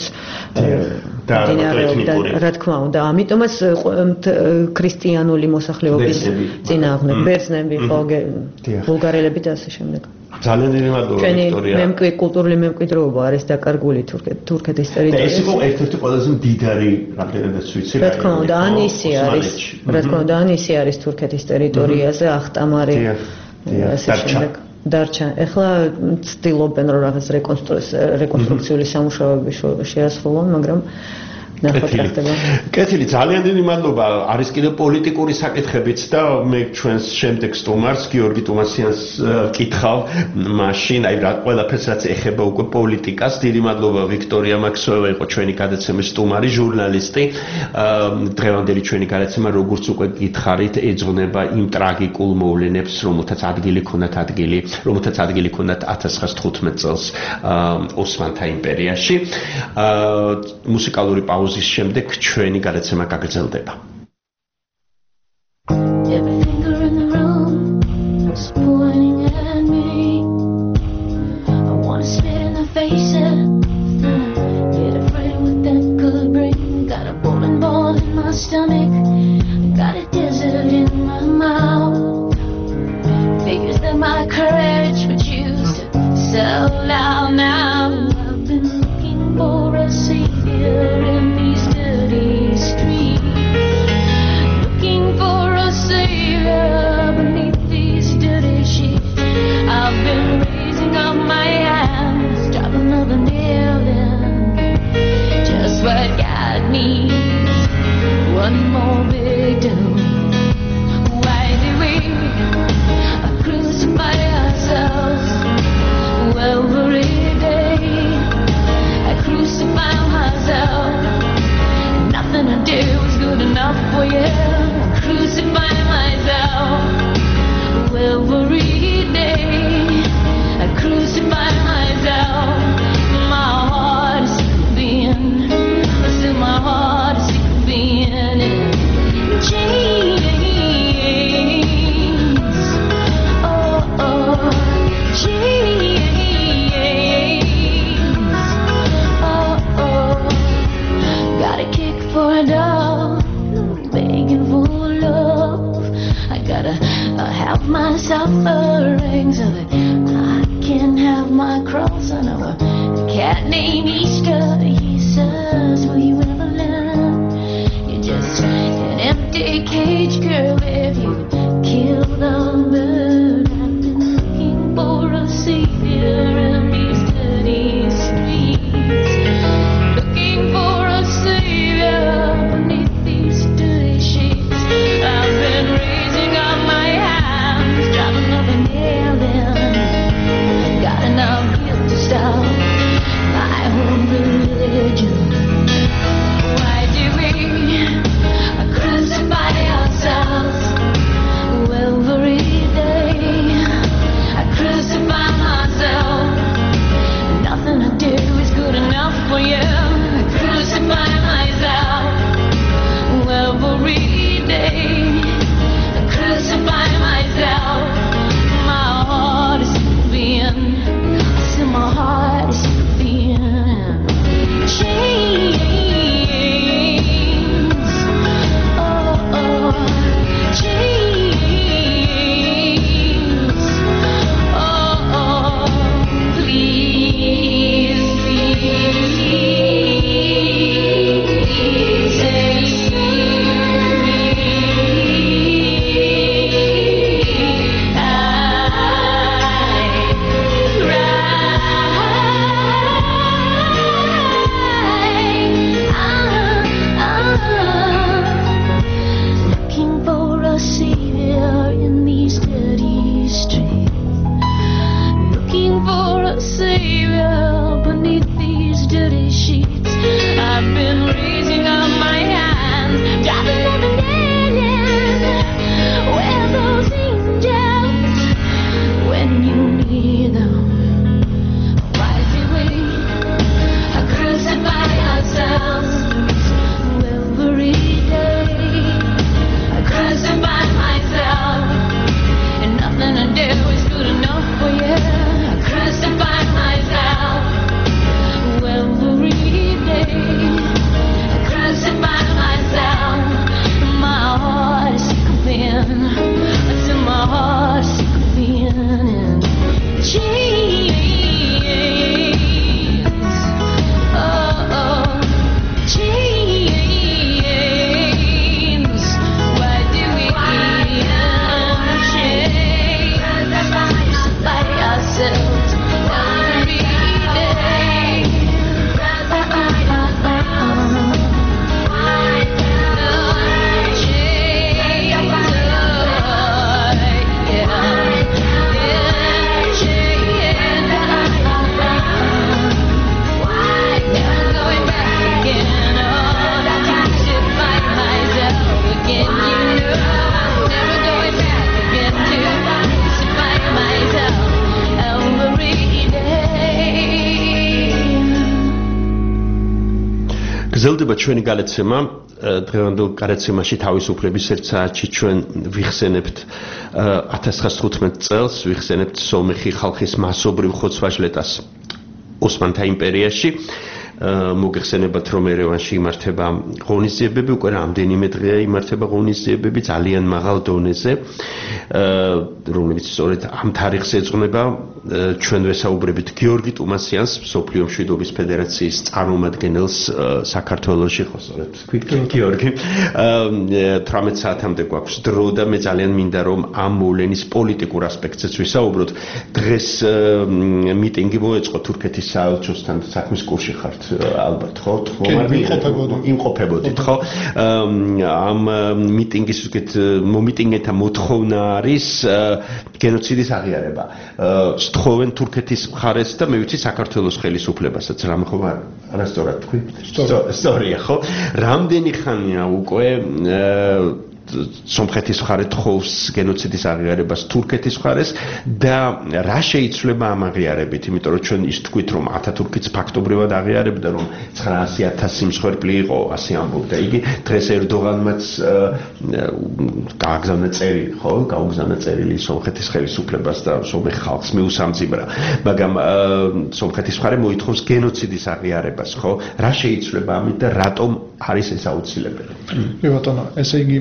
დინარეობდა, რა თქმა უნდა, ამიტომაც ქრისტიანული მოსახლეობის წინააღმდეგ ბერძნები, ბულგარელები და ასე შემდეგ. ძალიან დიდი მადლობა ვიქტორია. ჩვენი კულტურული მემკვიდრეობა არის დაკარგული თურქეთის ტერიტორიაზე. ეს იყო ერთ-ერთი ყველაზე მდიდარი, რამდენადაც ვიცი, რა თქმა უნდა, ანისი არის, რა თქმა უნდა, ანისი არის თურქეთის ტერიტორიაზე, ახტამარი ასე შემდეგ. დარჩა. ეხლა ცდილობენ რომ რაღაც რეკონსტრუქციული სამუშაოები შეასრულონ, მაგრამ კეთილი, ძალიან დიდი მადლობა. არის კიდევ პოლიტიკური საკითხებიც და მე ჩვენს შემდეგ სტუმარს გიორგი ტუმასიანს ვკითხავ მაშინ, აი რა ყველაფერს რაც ეხება უკვე პოლიტიკას. დიდი მადლობა ვიქტორია მაქსოევა იყო ჩვენი გადაცემის სტუმარი, ჟურნალისტი. დღევანდელი ჩვენი გადაცემა როგორც უკვე გითხარით, ეძღვნება იმ ტრაგიკულ მოვლენებს, რომელთაც ადგილი ჰქონდათ 1915 წელს ოსმანთა იმპერიაში. მუსიკალური პაუზის შემდეგ ჩვენი გადაცემა გაგრძელდება. for a doll, begging for love. I gotta have my suffering so that I can have my cross. I know a cat named Easter. He says, will you ever learn? You're just an empty cage, girl, if you kill the bird. I've been looking for a savior in these dirty streets, looking for a savior beneath these dirty sheets. I've been raising up my hands, driving up a nail in. Got enough guilt to stop my own religion. Why do we crucify ourselves? Well, every day I crucify myself. Nothing I do is good enough for you. I crucify myself. Well, every day I crucify myself. My heart is being, I see my heart is being chains. Oh, oh, chains. Oh, oh, please, please, save me. Looking for a savior in these dirty streets, looking for a savior beneath these dirty sheets. I've been raising up my hands, driving up an alien. Where those angels when you need them? Why do we crucify ourselves? Every day I crucify myself, and nothing I do is good enough for you. I crucify myself. Every day I crucify myself. My heart is sick of being, until my heart is sick of being in chains. Oh, oh, chains. Why do we crucify ourselves every day? გრძელდება ჩვენი გადაცემა. დღევანდელ გადაცემაში თავისუფლების ერთ საათში ჩვენ ვიხსენებთ 1915 წელს, ვიხსენებთ სომეხი ხალხის მასობრივ ხოცვა-ჟლეტას ოსმანთა იმპერიაში. მოგეხსენებათ, რომ ერევანში იმართება ღონისძიებები, უკვე რამდენიმე დღეა იმართება ღონისძიებები ძალიან მაღალ დონეზე, რომლებიც სწორედ ამ თარიღს ეძღვნება. ჩვენ ვესაუბრებით გიორგი ტუმასიანს, მსოფლიო მშვიდობის ფედერაციის წარმომადგენელს საქართველოში, ხო სწორედ თქვით გიორგი. 18 საათამდე გვაქვს დრო და მე ძალიან მინდა რომ ამ მოვლენის პოლიტიკურ ასპექტზეც ვისაუბროთ. დღეს მიტინგი მოეწყო თურქეთის საელჩოსთან, საქმის კურსში ხართ ალბათ, ხო? იმყოფებოდით, ხო? ამ მიტინგის მომიტინგეთა მოთხოვნა არის გენოციდის აღიარება. სთხოვენ თურქეთის მხარეს და მე ვიცი საქართველოს ხელისუფლებასაც, რამ ხო არასწორად თქვი? სწორია, ხო? რამდენი ხანია უკვე სომხეთის მხარე თხოვს გენოციდის აღიარებას თურქეთის მხარეს და რა შეიცვლება ამ აღიარებით, იმიტომ რომ ჩვენ ის თქვით რომ ათათურქიც ფაქტობრივად აღიარებდა რომ 900,000 სიმსხვერპლი იყო, ასე ამბობდა. იგი დღეს ერდოღანმაც გაუგზავნა წერილი სომხეთის ხელისუფლებას და სომეხ ხალხს მიუსამძიბრა, მაგრამ სომხეთის მხარე მოითხოვს გენოციდის აღიარებას, ხო? რა შეიცვლება ამით და რატომ არის ეს აუცილებელი? კი ბატონო, ესე იგი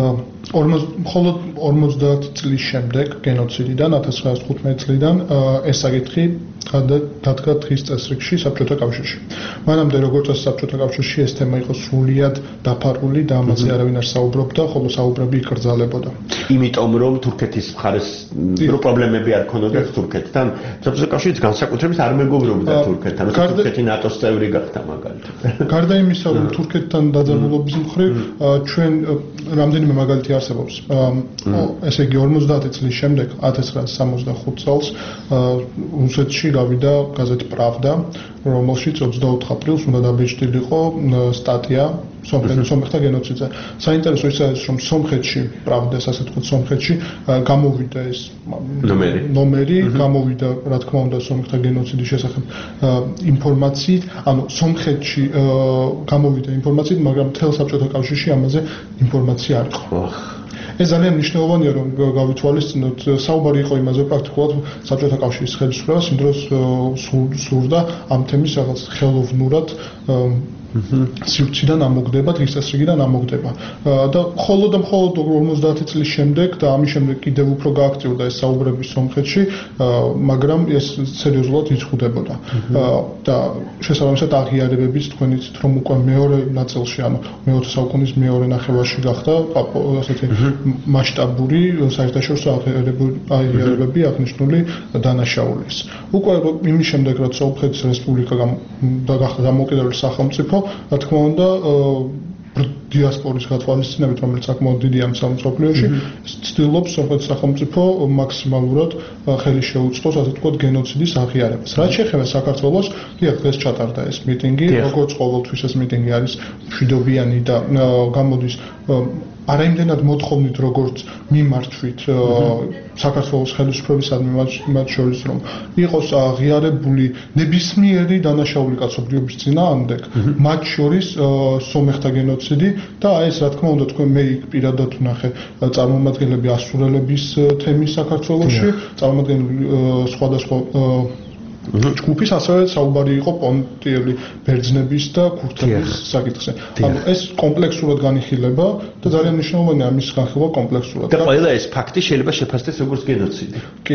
მხოლოდ 50 წლის შემდეგ გენოციდიდან 1915 წლიდან ეს საკითხი დადგა დღის წესრიგში საბჭოთა კავშირში. მანამდე როგორც საბჭოთა კავშირში ეს თემა იყო სრულიად დაფარული და ამაზე არავინ არ საუბრობდა, ხოლო საუბრები იკრძალებოდა. იმიტომ რომ თურქეთის მხარეს პრობლემები არ ქონოდა თურქეთთან, საბჭოთა კავშირიც განსაკუთრებით არ მეგობრობდა თურქეთთან, თურქეთი ნატოს წევრი გახდა მაგალითად. გარდა იმისა, რომ თურქეთთან დაძაბულობის მხრივ ჩვენ რამდენიმე მაგალითი არსებობს. ესე იგი 50 წლის შემდეგ 1965 წელს რუსეთში გავიდა გაზეთი Pravda, რომელშიც 24 აპრილს უნდა დაბეჭდილიყო სტატია სომხთა გენოციდზე. საინტერესო ის არის, რომ სომხეთში, Pravda-ს ასე თქვა, სომხეთში გამოვიდა ეს ნომერი, გამოვიდა, რა თქმა უნდა, სომხთა გენოციდის შესახებ ინფორმაციით, ანუ სომხეთში გამოვიდა ინფორმაციით, მაგრამ მთელ საბჭოთა კავშირში ამაზე ინფორმაცია არ იყო. ეს ძალიან მნიშვნელოვანია, რომ გავითვალისწინოთ. საუბარი იყო იმაზე პრაქტიკულად საბჭოთა კავშირის ხელისუფლებას იმ დროს სურდა ამ თემის რაღაც ხელოვნურად სივრციდან ამოგდება, დღის წესრიგიდან ამოგდება. და მხოლოდ 50 წლის შემდეგ და ამის შემდეგ კიდევ უფრო გააქტიურდა ეს საუბრები სომხეთში, მაგრამ ეს სერიოზულად იზღუდებოდა. და შესაბამისად აღიარებებიც თქვენ იცით, რომ უკვე მეორე ნაწილში, ანუ მე-20 საუკუნის მეორე ნახევარში გახდა ასეთი მასშტაბური საერთაშორისო აღიარებები აღნიშნული დანაშაულის. უკვე იმის შემდეგ, რაც სომხეთის რესპუბლიკა გახდა დამოუკიდებელი სახელმწიფო, რა თქმა უნდა, დიასპორის გათვალისწინებით, რომელიც საკმაოდ დიდია მსოფლიოში, ცდილობს სომხეთის სახელმწიფო მაქსიმალურად ხელი შეუწყოს, ასე ვთქვათ, გენოციდის აღიარებას. რაც შეეხება საქართველოს, დღეს ჩატარდა ეს მიტინგი, როგორც ყოველთვის ეს მიტინგი არის მშვიდობიანი და გამოდის არა იმდენად მოთხოვნით, როგორც მიმართვით საქართველოს ხელისუფლებისადმი მათ შორის, რომ იყოს აღიარებული ნებისმიერი დანაშაული კაცობრიობის წინააღმდეგ, მათ შორის სომეხთა გენოციდი და ეს რა თქმა უნდა თქვენ მე იქ პირადად ვნახე წარმომადგენლები ასურელების თემის საქართველოში, წარმომადგენლები სხვადასხვა ჯგუფის, ასევე საუბარი იყო პონტიელი ბერძნების და ქურთების საკითხზე. ანუ ეს კომპლექსურად განიხილება და ძალიან მნიშვნელოვანია ამის განხილვა კომპლექსურად. და ყველა ეს ფაქტი შეიძლება შეფასდეს როგორც გენოციდი. კი.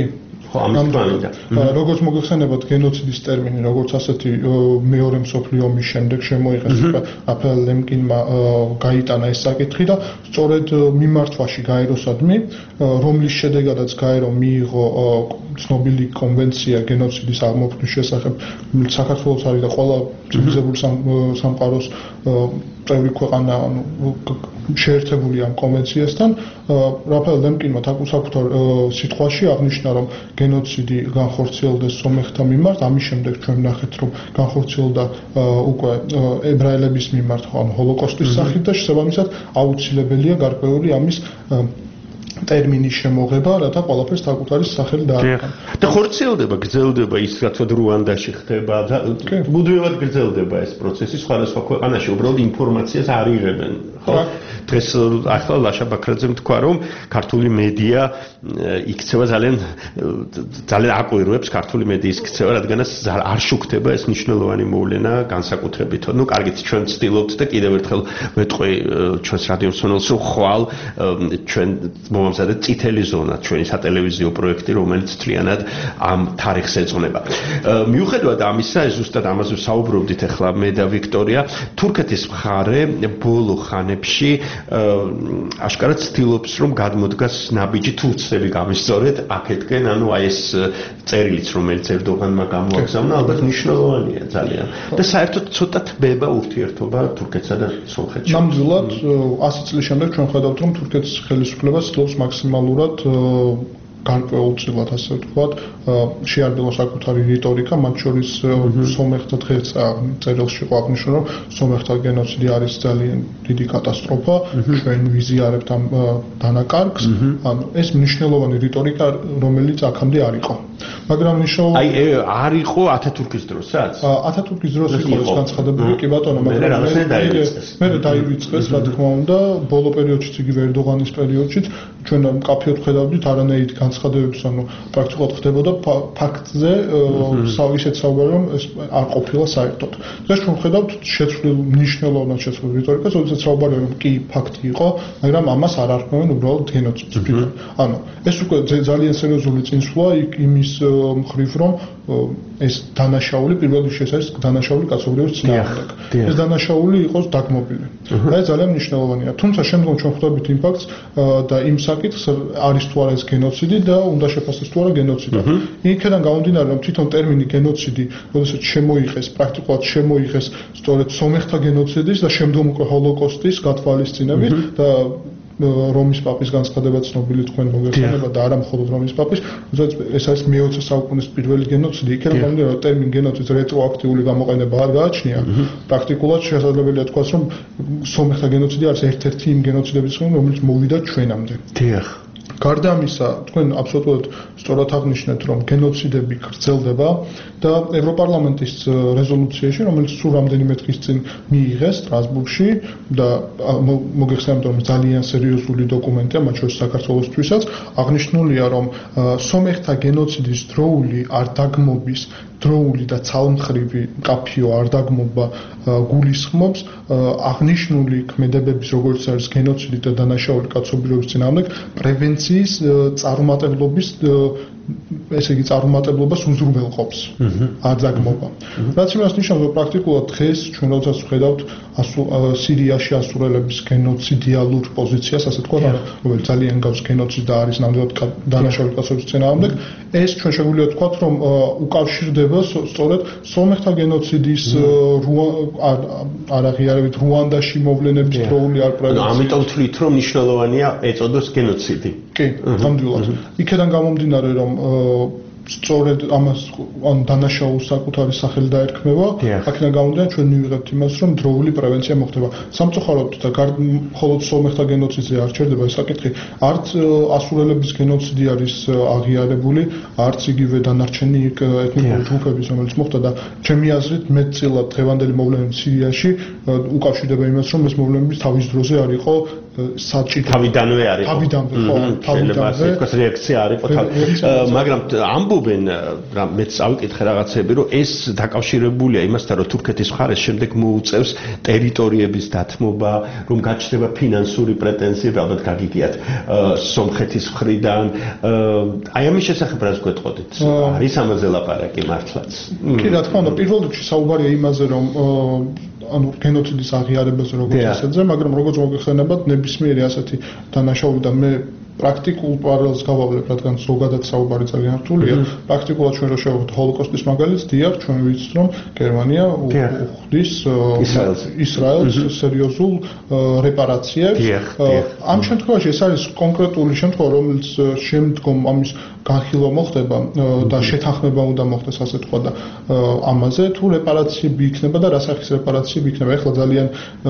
როგორც მოგეხსენებათ, გენოციდის ტერმინი, როგორც ასეთი მეორე მსოფლიო ომის შემდეგ შემოიღეს რაფაელ ლემკინმა გაიტანა ეს საკითხი და სწორედ მიმართვაში გაეროსადმი, რომლის შედეგადაც გაერო მიიღო ცნობილი კონვენცია გენოციდის აღმოფხვის შესახებ, საქართველოს არის და ყველა ცივილიზებული სამყაროს წევრი ქვეყანა შეერთებული ამ კონვენციასთან. რაფაელ ლემკინმა საკუთარ სიტყვაში აღნიშნა, რომ გენოციდი განხორციელდეს სომეხთა მიმართ, ამის შემდეგ ჩვენ ვნახეთ, რომ განხორციელდა უკვე ებრაელების მიმართ, ანუ ჰოლოკოსტის სახით და შესაბამისად აუცილებელია გარკვეული ამის ტერმინის შემოღება, რათა ყველაფერს საკუთარი სახელი დააკავოს. და ხორციელდება, გრძელდება ის, რა თქმა უნდა, რუანდაში ხდება და მუდმივად გრძელდება ეს პროცესი სხვადასხვა ქვეყანაში, უბრალოდ ინფორმაციას არ იღებენ. ხო? დღეს ახლა ლაშა ბაქრაძემ თქვა, რომ ქართული მედია იქცევა ძალიან აკვირვებს ქართული მედიის ქცევა, რადგანაც არ შუქდება ეს მნიშვნელოვანი მოვლენა განსაკუთრებით. ნუ კარგით, ჩვენ ვცდილობთ და კიდევ ერთხელ ვეტყვი ჩვენს რადიო მსმენელს, რომ ხვალ ჩვენ მომამზადეთ წითელი ზონა, ჩვენი სატელევიზიო პროექტი, რომელიც მთლიანად ამ თარიღს ეძღვნება. მიუხედავად ამისა, ზუსტად ამაზე საუბრობდით ახლა მე და ვიქტორია, თურქეთის მხარე ბოლო ხანებში აშკარად ცდილობს, რომ გადმოდგას ნაბიჯი თურქები გამისწორეთ აქეთკენ, ანუ აი ეს წერილიც, რომელიც ერდოღანმა გამოაგზავნა, ალბათ მნიშვნელოვანია ძალიან. და საერთოდ ცოტა თბება ურთიერთობა თურქეთსა და სომხეთში. ნამდვილად 100 წლის შემდეგ ჩვენ ხედავთ, რომ თურქეთის ხელისუფლება ცდილობს მაქსიმალურად გარკვეულწილად ასე ვთქვათ, შეარბილა საკუთარი რიტორიკა, მათ შორის სომეხთა დღეც წერილში იყო აღნიშნული, რომ სომეხთა გენოციდი არის ძალიან დიდი კატასტროფა, ჩვენ ვიზიარებთ ამ დანაკარგს, ანუ ეს მნიშვნელოვანი რიტორიკა, რომელიც აქამდე არ იყო. მაგრამ მნიშვნელოვანი არ იყო ათათურქის დროსაც? ათათურქის დროს იყო ეს განცხადებული, კი ბატონო, მაგრამ მე დაივიწყეს, რა თქმა უნდა, ბოლო პერიოდშიც იგივე ერდოღანის პერიოდშიც ჩვენ მკაფიოდ ხედავდით არანაირ განცხადებებს, ანუ პრაქტიკულად ხდებოდა ფაქტზე ისეთ საუბარი, რომ ეს არ ყოფილა საერთოდ. დღეს ჩვენ ხედავთ შეცვლილ მნიშვნელოვნად შეცვლილ რიტორიკას, როდესაც საუბარია, რომ კი ფაქტი იყო, მაგრამ ამას არ არქმევენ უბრალოდ გენოციდს. ანუ ეს უკვე ძალიან სერიოზული წინსვლა იმის მხრივ, რომ ეს დანაშაული პირველ რიგში ეს არის დანაშაული კაცობრიობის წინააღმდეგ. ეს დანაშაული იყოს დაგმობილი. და ეს ძალიან მნიშვნელოვანია. თუმცა შემდგომ ჩვენ ხვდებით იმ ფაქტს და იმ საკითხს არის თუ არა ეს გენოციდი და უნდა შეფასდეს თუ არა გენოციდი. იქიდან გამომდინარე, რომ თვითონ ტერმინი გენოციდი, როდესაც შემოიღეს, პრაქტიკულად შემოიღეს სწორედ სომეხთა გენოციდის და შემდგომ უკვე ჰოლოკოსტის გათვალისწინებით და რომის პაპის განცხადება ცნობილი თქვენ მოგეხსენება და არა მხოლოდ რომის პაპის, როდესაც ეს არის მე-20 საუკუნის პირველი გენოციდი, იქიდან გამომდინარე, რომ ტერმინ გენოციდის რეტროაქტიული გამოყენება არ გააჩნია, პრაქტიკულად შესაძლებელია თქვას, რომ სომეხთა გენოციდი არის ერთ-ერთი იმ გენოციდების, რომელიც მოვიდა ჩვენამდე. დიახ. გარდა ამისა, თქვენ აბსოლუტურად სწორად აღნიშნეთ, რომ გენოციდები გრძელდება და ევროპარლამენტის რეზოლუციაში, რომელიც სულ რამდენიმე დღის წინ მიიღეს სტრასბურგში და მოგეხსენებათ, რომ ძალიან სერიოზული დოკუმენტია, მათ შორის საქართველოსთვისაც, აღნიშნულია, რომ სომეხთა გენოციდის დროული არ დაგმობის დროული და ცალმხრივი მკაფიო არ დაგმობა გულისხმობს აღნიშნული ქმედებების, როგორც არის გენოციდი და დანაშაული კაცობრიობის წინააღმდეგ, პრევენციის წარუმატებლობის ესე იგი წარუმატებლობას უზრუნველყოფს არ დაგმობა. რაც იმას ნიშნავს, რომ პრაქტიკულად დღეს ჩვენ როდესაც ვხედავთ სირიაში ასურელების გენოციდიალურ პოზიციას, ასე თქვა, რომელიც ძალიან გავს გენოციდს და არის ნამდვილად დანაშაული კაცობრიობის წინააღმდეგ, ეს ჩვენ შეგვიძლია ვთქვათ, რომ უკავშირდება სწორედ სომეხთა გენოციდის არაღიარებით რუანდაში მოვლენების დროული არ პრევენცია. ამიტომ თვლით, რომ მნიშვნელოვანია ეწოდოს გენოციდი. კი, ნამდვილად. იქიდან გამომდინარე, რომ სწორედ ამას ან დანაშაულს საკუთარი სახელი დაერქმევა, აქედან გამომდინარე ჩვენ მივიღებთ იმას, რომ დროული პრევენცია მოხდება. სამწუხაროდ და მხოლოდ სომეხთა გენოციდზე არ ჩერდება ეს საკითხი, არც ასურელების გენოციდი არის აღიარებული, არც იგივე დანარჩენი ეთნიკური ჯგუფების, რომელიც მოხდა და ჩემი აზრით მეტწილად დღევანდელი მოვლენები სირიაში უკავშირდება იმას, რომ ეს მოვლენები თავის დროზე არ იყო საჭირო. თავიდანვე არ იყო. თავიდანვე, ხო, თავიდანვე. ეს რეაქცია არ იყო, მაგრამ ამბობენ, რა მეც ავიკითხე რაღაცები, რომ ეს დაკავშირებულია იმასთან, რომ თურქეთის მხარეს შემდეგ მოუწევს ტერიტორიების დათმობა, რომ გაჩნდება ფინანსური პრეტენზიები, ალბათ გაგიგიათ სომხეთის მხრიდან. აი ამის შესახებ რას გვეტყოდით? არის ამაზე ლაპარაკი მართლაც? კი, რა თქმა უნდა, პირველ რიგში საუბარია იმაზე, რომ ანუ გენოციდის აღიარებაზე როგორც ასეთზე, მაგრამ როგორც მოგეხსენებათ, ნებისმიერი ასეთი დანაშაული და მე პრაქტიკულ პარალელს გავავლებ, რადგან ზოგადად საუბარი ძალიან რთულია. პრაქტიკულად ჩვენ რო შევხვდით ჰოლოკოსტის მაგალითს, დიახ, ჩვენ ვიცით, რომ გერმანია უხდის ისრაელს სერიოზულ რეპარაციებს. ამ შემთხვევაში ეს არის კონკრეტული შემთხვევა, რომელიც შემდგომ ამის განხილვა მოხდება და შეთანხმება უნდა მოხდეს, ასე თქვა და ამაზე თუ რეპარაციები იქნება და რა სახის რეპარაციები იქნება. ეხლა ძალიან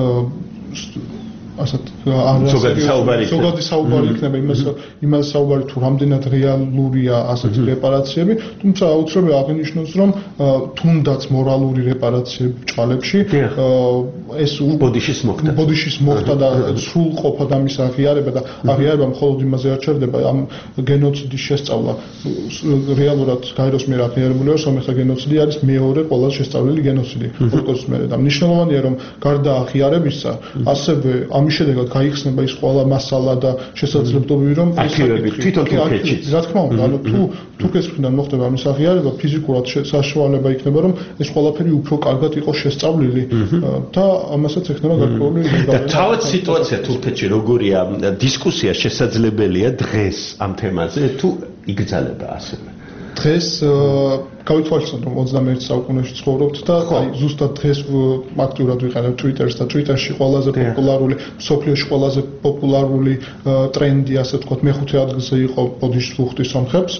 ასეთ ზოგადი საუბარი იქნება იმას საუბარი თუ რამდენად რეალურია ასეთი რეპარაციები, თუმცა აუცილებლად აღინიშნოს, რომ თუნდაც მორალური რეპარაციები ჭალებში ეს ბოდიშის მოხდა და სრულყოფა და მის აღიარება და აღიარება მხოლოდ იმაზე არ ჩერდება, ამ გენოციდის შესწავლა რეალურად გაეროს მიერ აღიარებულია, სომეხთა გენოციდი არის მეორე ყველაზე შესწავლილი გენოციდი ჰოლოკოსტის მერე და მნიშვნელოვანია, რომ გარდა აღიარებისა, ასევე ამის შედეგად გაიხსნება ის ყველა მასალა და შესაძლებლობები, რომ ეს თვითონ თურქეთში. რა თქმა უნდა, ანუ თუ თურქეთის მხრიდან მოხდება ამის აღიარება, ფიზიკურად საშუალება იქნება, რომ ეს ყველაფერი უფრო კარგად იყოს შესწავლილი და ამასაც ექნება გარკვეული და თავად სიტუაცია თურქეთში როგორია, დისკუსია შესაძლებელია დღეს ამ თემაზე თუ იგრძელება ასევე? დღეს გავითვალისწინოთ რომ 21 საუკუნეში ცხოვრობთ და აი ზუსტად დღეს აქტიურად ვიყენებ Twitter-ს და Twitter-ში ყველაზე პოპულარული, მსოფლიოში ყველაზე პოპულარული ტრენდი, ასე ვთქვათ, მეხუთე ადგილზე იყო ბოდიშ სუხტის სომხებს,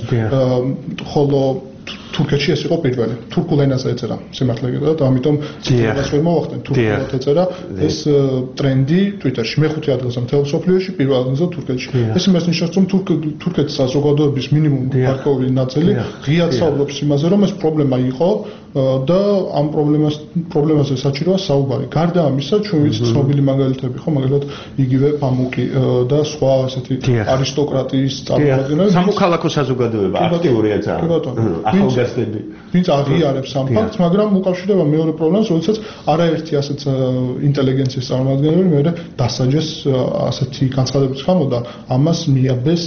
ხოლო თურქეთში ეს იყო პირველი. თურქულ ენაზე ეწერა სიმართლე გითხრათ, ამიტომ ციტირებას ვერ მოვახდენ, თურქულად ეწერა ეს ტრენდი Twitter-ში მეხუთე ადგილზე მთელ მსოფლიოში, პირველ ადგილზე თურქეთში. ეს იმას ნიშნავს, რომ თურქეთის საზოგადოების მინიმუმ გარკვეული ნაწილი ღიად საუბრობს იმაზე, რომ ეს პრობლემა იყო და ამ პრობლემაზე საჭიროა საუბარი. გარდა ამისა, ჩვენ ვიცით ცნობილი მაგალითები, ხო, მაგალითად იგივე პამუკი და სხვა ასეთი არისტოკრატიის წარმომადგენლები. სამოქალაქო საზოგადოება აქტიურია ძალიან. ახალგაზრდები. ვინც აღიარებს ამ ფაქტს, მაგრამ უკავშირდება მეორე პრობლემას, როდესაც არაერთი ასეთ ინტელიგენციის წარმომადგენლები მეორე დასაჯეს ასეთი განცხადების გამო და ამას მიაბეს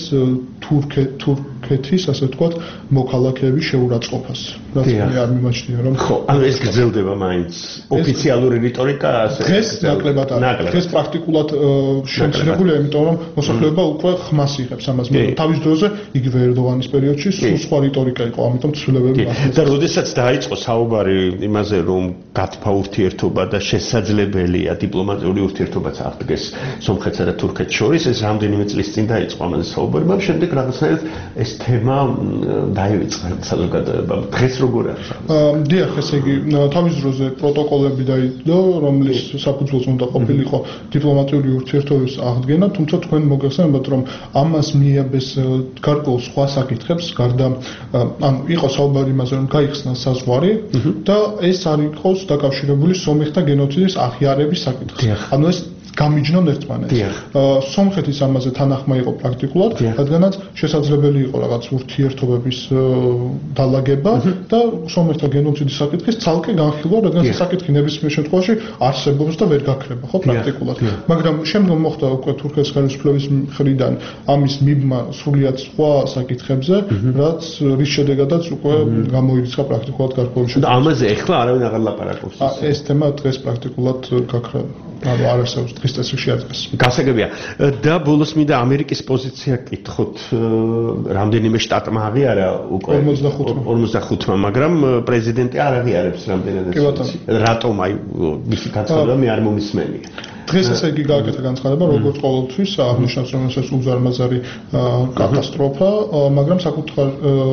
თურქეთის, ასე ვთქვათ, მოქალაქეების შეურაცხყოფას. რაც მე არ მიმაჩნია, რომ ხო, ანუ ეს გრძელდება მაინც. ოფიციალური რიტორიკა ასე დღეს ნაკლებად არის. დღეს პრაქტიკულად შემცირებულია, იმიტომ რომ მოსახლეობა უკვე ხმას იღებს ამას. თავის დროზე იგივე ერდოღანის პერიოდში სულ სხვა რიტორიკა იყო, ამიტომ ცვლილებები მართლა. და როდესაც დაიწყო საუბარი იმაზე, რომ გათფა ურთიერთობა და შესაძლებელია დიპლომატიური ურთიერთობაც აღდგეს სომხეთსა და თურქეთს შორის, ეს რამდენიმე წლის წინ დაიწყო ამაზე საუბარი, მაგრამ შემდეგ რაღაცნაირად ეს თემა დაივიწყა საზოგადოებამ. დღეს როგორ არის? დიახ, ესე იგი, თავის დროზე პროტოკოლები დაიდო, რომლის საფუძველს უნდა ყოფილიყო დიპლომატიური ურთიერთობების აღდგენა, თუმცა თქვენ მოგეხსენებათ, რომ ამას მიაბეს გარკვეულ სხვა საკითხებს, გარდა ანუ იყო საუბარი იმაზე, რომ გაიხსნა საზღვარი და ეს არ იყოს დაკავშირებული სომეხთა გენოციდის აღიარების საკითხს. ანუ ეს გამიჯნონ ერთმანეთს. სომხეთის ამაზე თანახმა იყო პრაქტიკულად, რადგანაც შესაძლებელი იყო რაღაც ურთიერთობების დალაგება და სომეხთა გენოციდის საკითხის ცალკე განხილვა, რადგანაც ეს საკითხი ნებისმიერ შემთხვევაში არსებობს და ვერ გაქრება, ხო, პრაქტიკულად. მაგრამ შემდგომ მოხდა უკვე თურქეთის ხელისუფლების მხრიდან ამის მიბმა სრულიად სხვა საკითხებზე, რის შედეგადაც უკვე გამოირიცხა პრაქტიკულად გარკვეული და ამაზე ეხლა არავინ აღარ ლაპარაკობს. ეს თემა დღეს პრაქტიკულად გაქრა. ანუ არ არსებობს დღის წესრიგში ადგეს. გასაგებია. და ბოლოს მინდა ამერიკის პოზიცია კითხოთ, რამდენიმე შტატმა აღიარა უკვე 45-მა, მაგრამ პრეზიდენტი არ აღიარებს რამდენადაც. რატომ აი მისი განცხადება მე არ მომისმენია. დღეს ესე იგი გააკეთა განცხადება, როგორც ყოველთვის აღნიშნავს, რომ ეს უზარმაზარი კატასტროფა, მაგრამ საკუთარ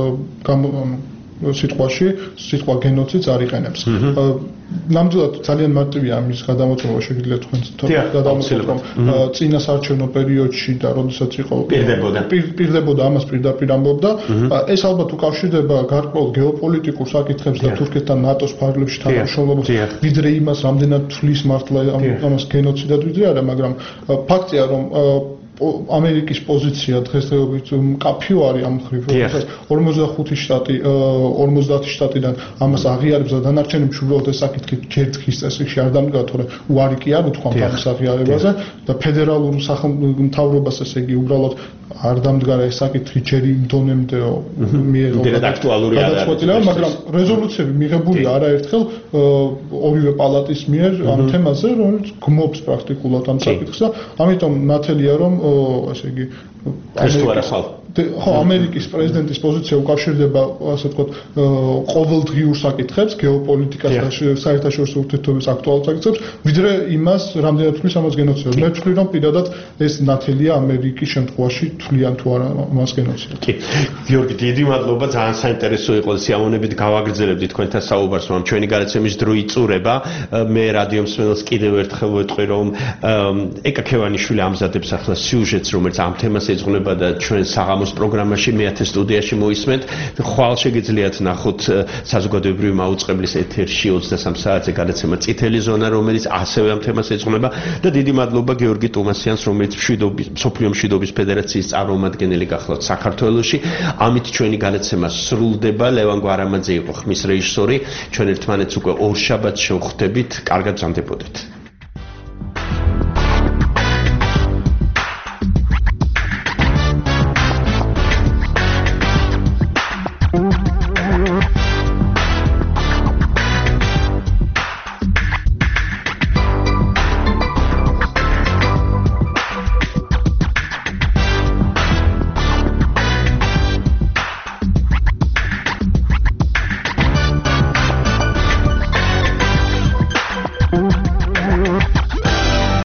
სიტყვა გენოციდს არ იყენებს. ნამდვილად ძალიან მარტივია ამის გადამოწმება, შეგიძლიათ თქვენ გადამოწმოთ, რომ წინა საარჩევნო პერიოდში და როდესაც იყო პირდებოდა ამას პირდაპირ ამბობდა, ეს ალბათ უკავშირდება გარკვეულ გეოპოლიტიკურ საკითხებს და თურქეთთან ნატოს ფარგლებში თანამშრომლობას, ვიდრე იმას, რამდენად თვლის მართლა ამას გენოციდად ვიდრე არა, მაგრამ ფაქტია, რომ ამერიკის პოზიცია დღესდღეობით მკაფიო არის ამ მხრივ, როდესაც 45 შტატი 50 შტატიდან ამას აღიარებს და დანარჩენი უბრალოდ ეს საკითხი ჯერთხის წესრიგში არ დამდგა, თორე უარი კი არ უთქვამთ ამის აღიარებაზე და ფედერალურ მთავრობას ესე იგი უბრალოდ არ დამდგარა ეს საკითხი ჯერ იმ დონემდე მიიღო აქტუალური არ არის, მაგრამ რეზოლუციები მიღებულია არაერთხელ ორივე პალატის მიერ ამ თემაზე, რომელიც გმობს პრაქტიკულად ამ საკითხს და ამიტომ ნათელია რომ ასე იგი ამერიკის პრეზიდენტის პოზიცია უკავშირდება, ასე ვთქვათ, ყოველდღიურ საკითხებს, გეოპოლიტიკას და საერთაშორისო ურთიერთობების აქტუალურ საკითხებს, ვიდრე იმას, რამდენად თვლის ამას გენოციდად. მე ვთვლი, რომ პირადად ეს ნათელია ამერიკის შემთხვევაში თვლიან თუ არა ამას გენოციდად. კი. გიორგი, დიდი მადლობა, ძალიან საინტერესო იყო სიამოვნებით გავაგრძელებდით თქვენთან საუბარს, რომ ჩვენი გადაცემის დრო იწურება. მე რადიო მსმენელს კიდევ ერთხელ ვეთქვი, რომ ეკა ქევანიშვილი ამზადებს ახლა სიუჟეტს, რომელიც ამ თემას ეძღვნება და ჩვენ საღამოს პროგრამაში მეათე სტუდიაში მოისმენთ. ხვალ შეგიძლიათ ნახოთ საზოგადოებრივი მაუწყებლის ეთერში 23 საათზე გადაცემა წითელი ზონა, რომელიც ასევე ამ თემას ეძღვნება და დიდი მადლობა გიორგი ტუმასიანს, რომელიც მსოფლიო მშვიდობის ფედერაციის წარმომადგენელი გახლავთ საქართველოში. ამით ჩვენი გადაცემა სრულდება. ლევან გვარამაძე იყო ხმის რეჟისორი. ჩვენ ერთმანეთს უკვე ორ შაბათს შევხვდებით. კარგად ბრძანდებოდეთ.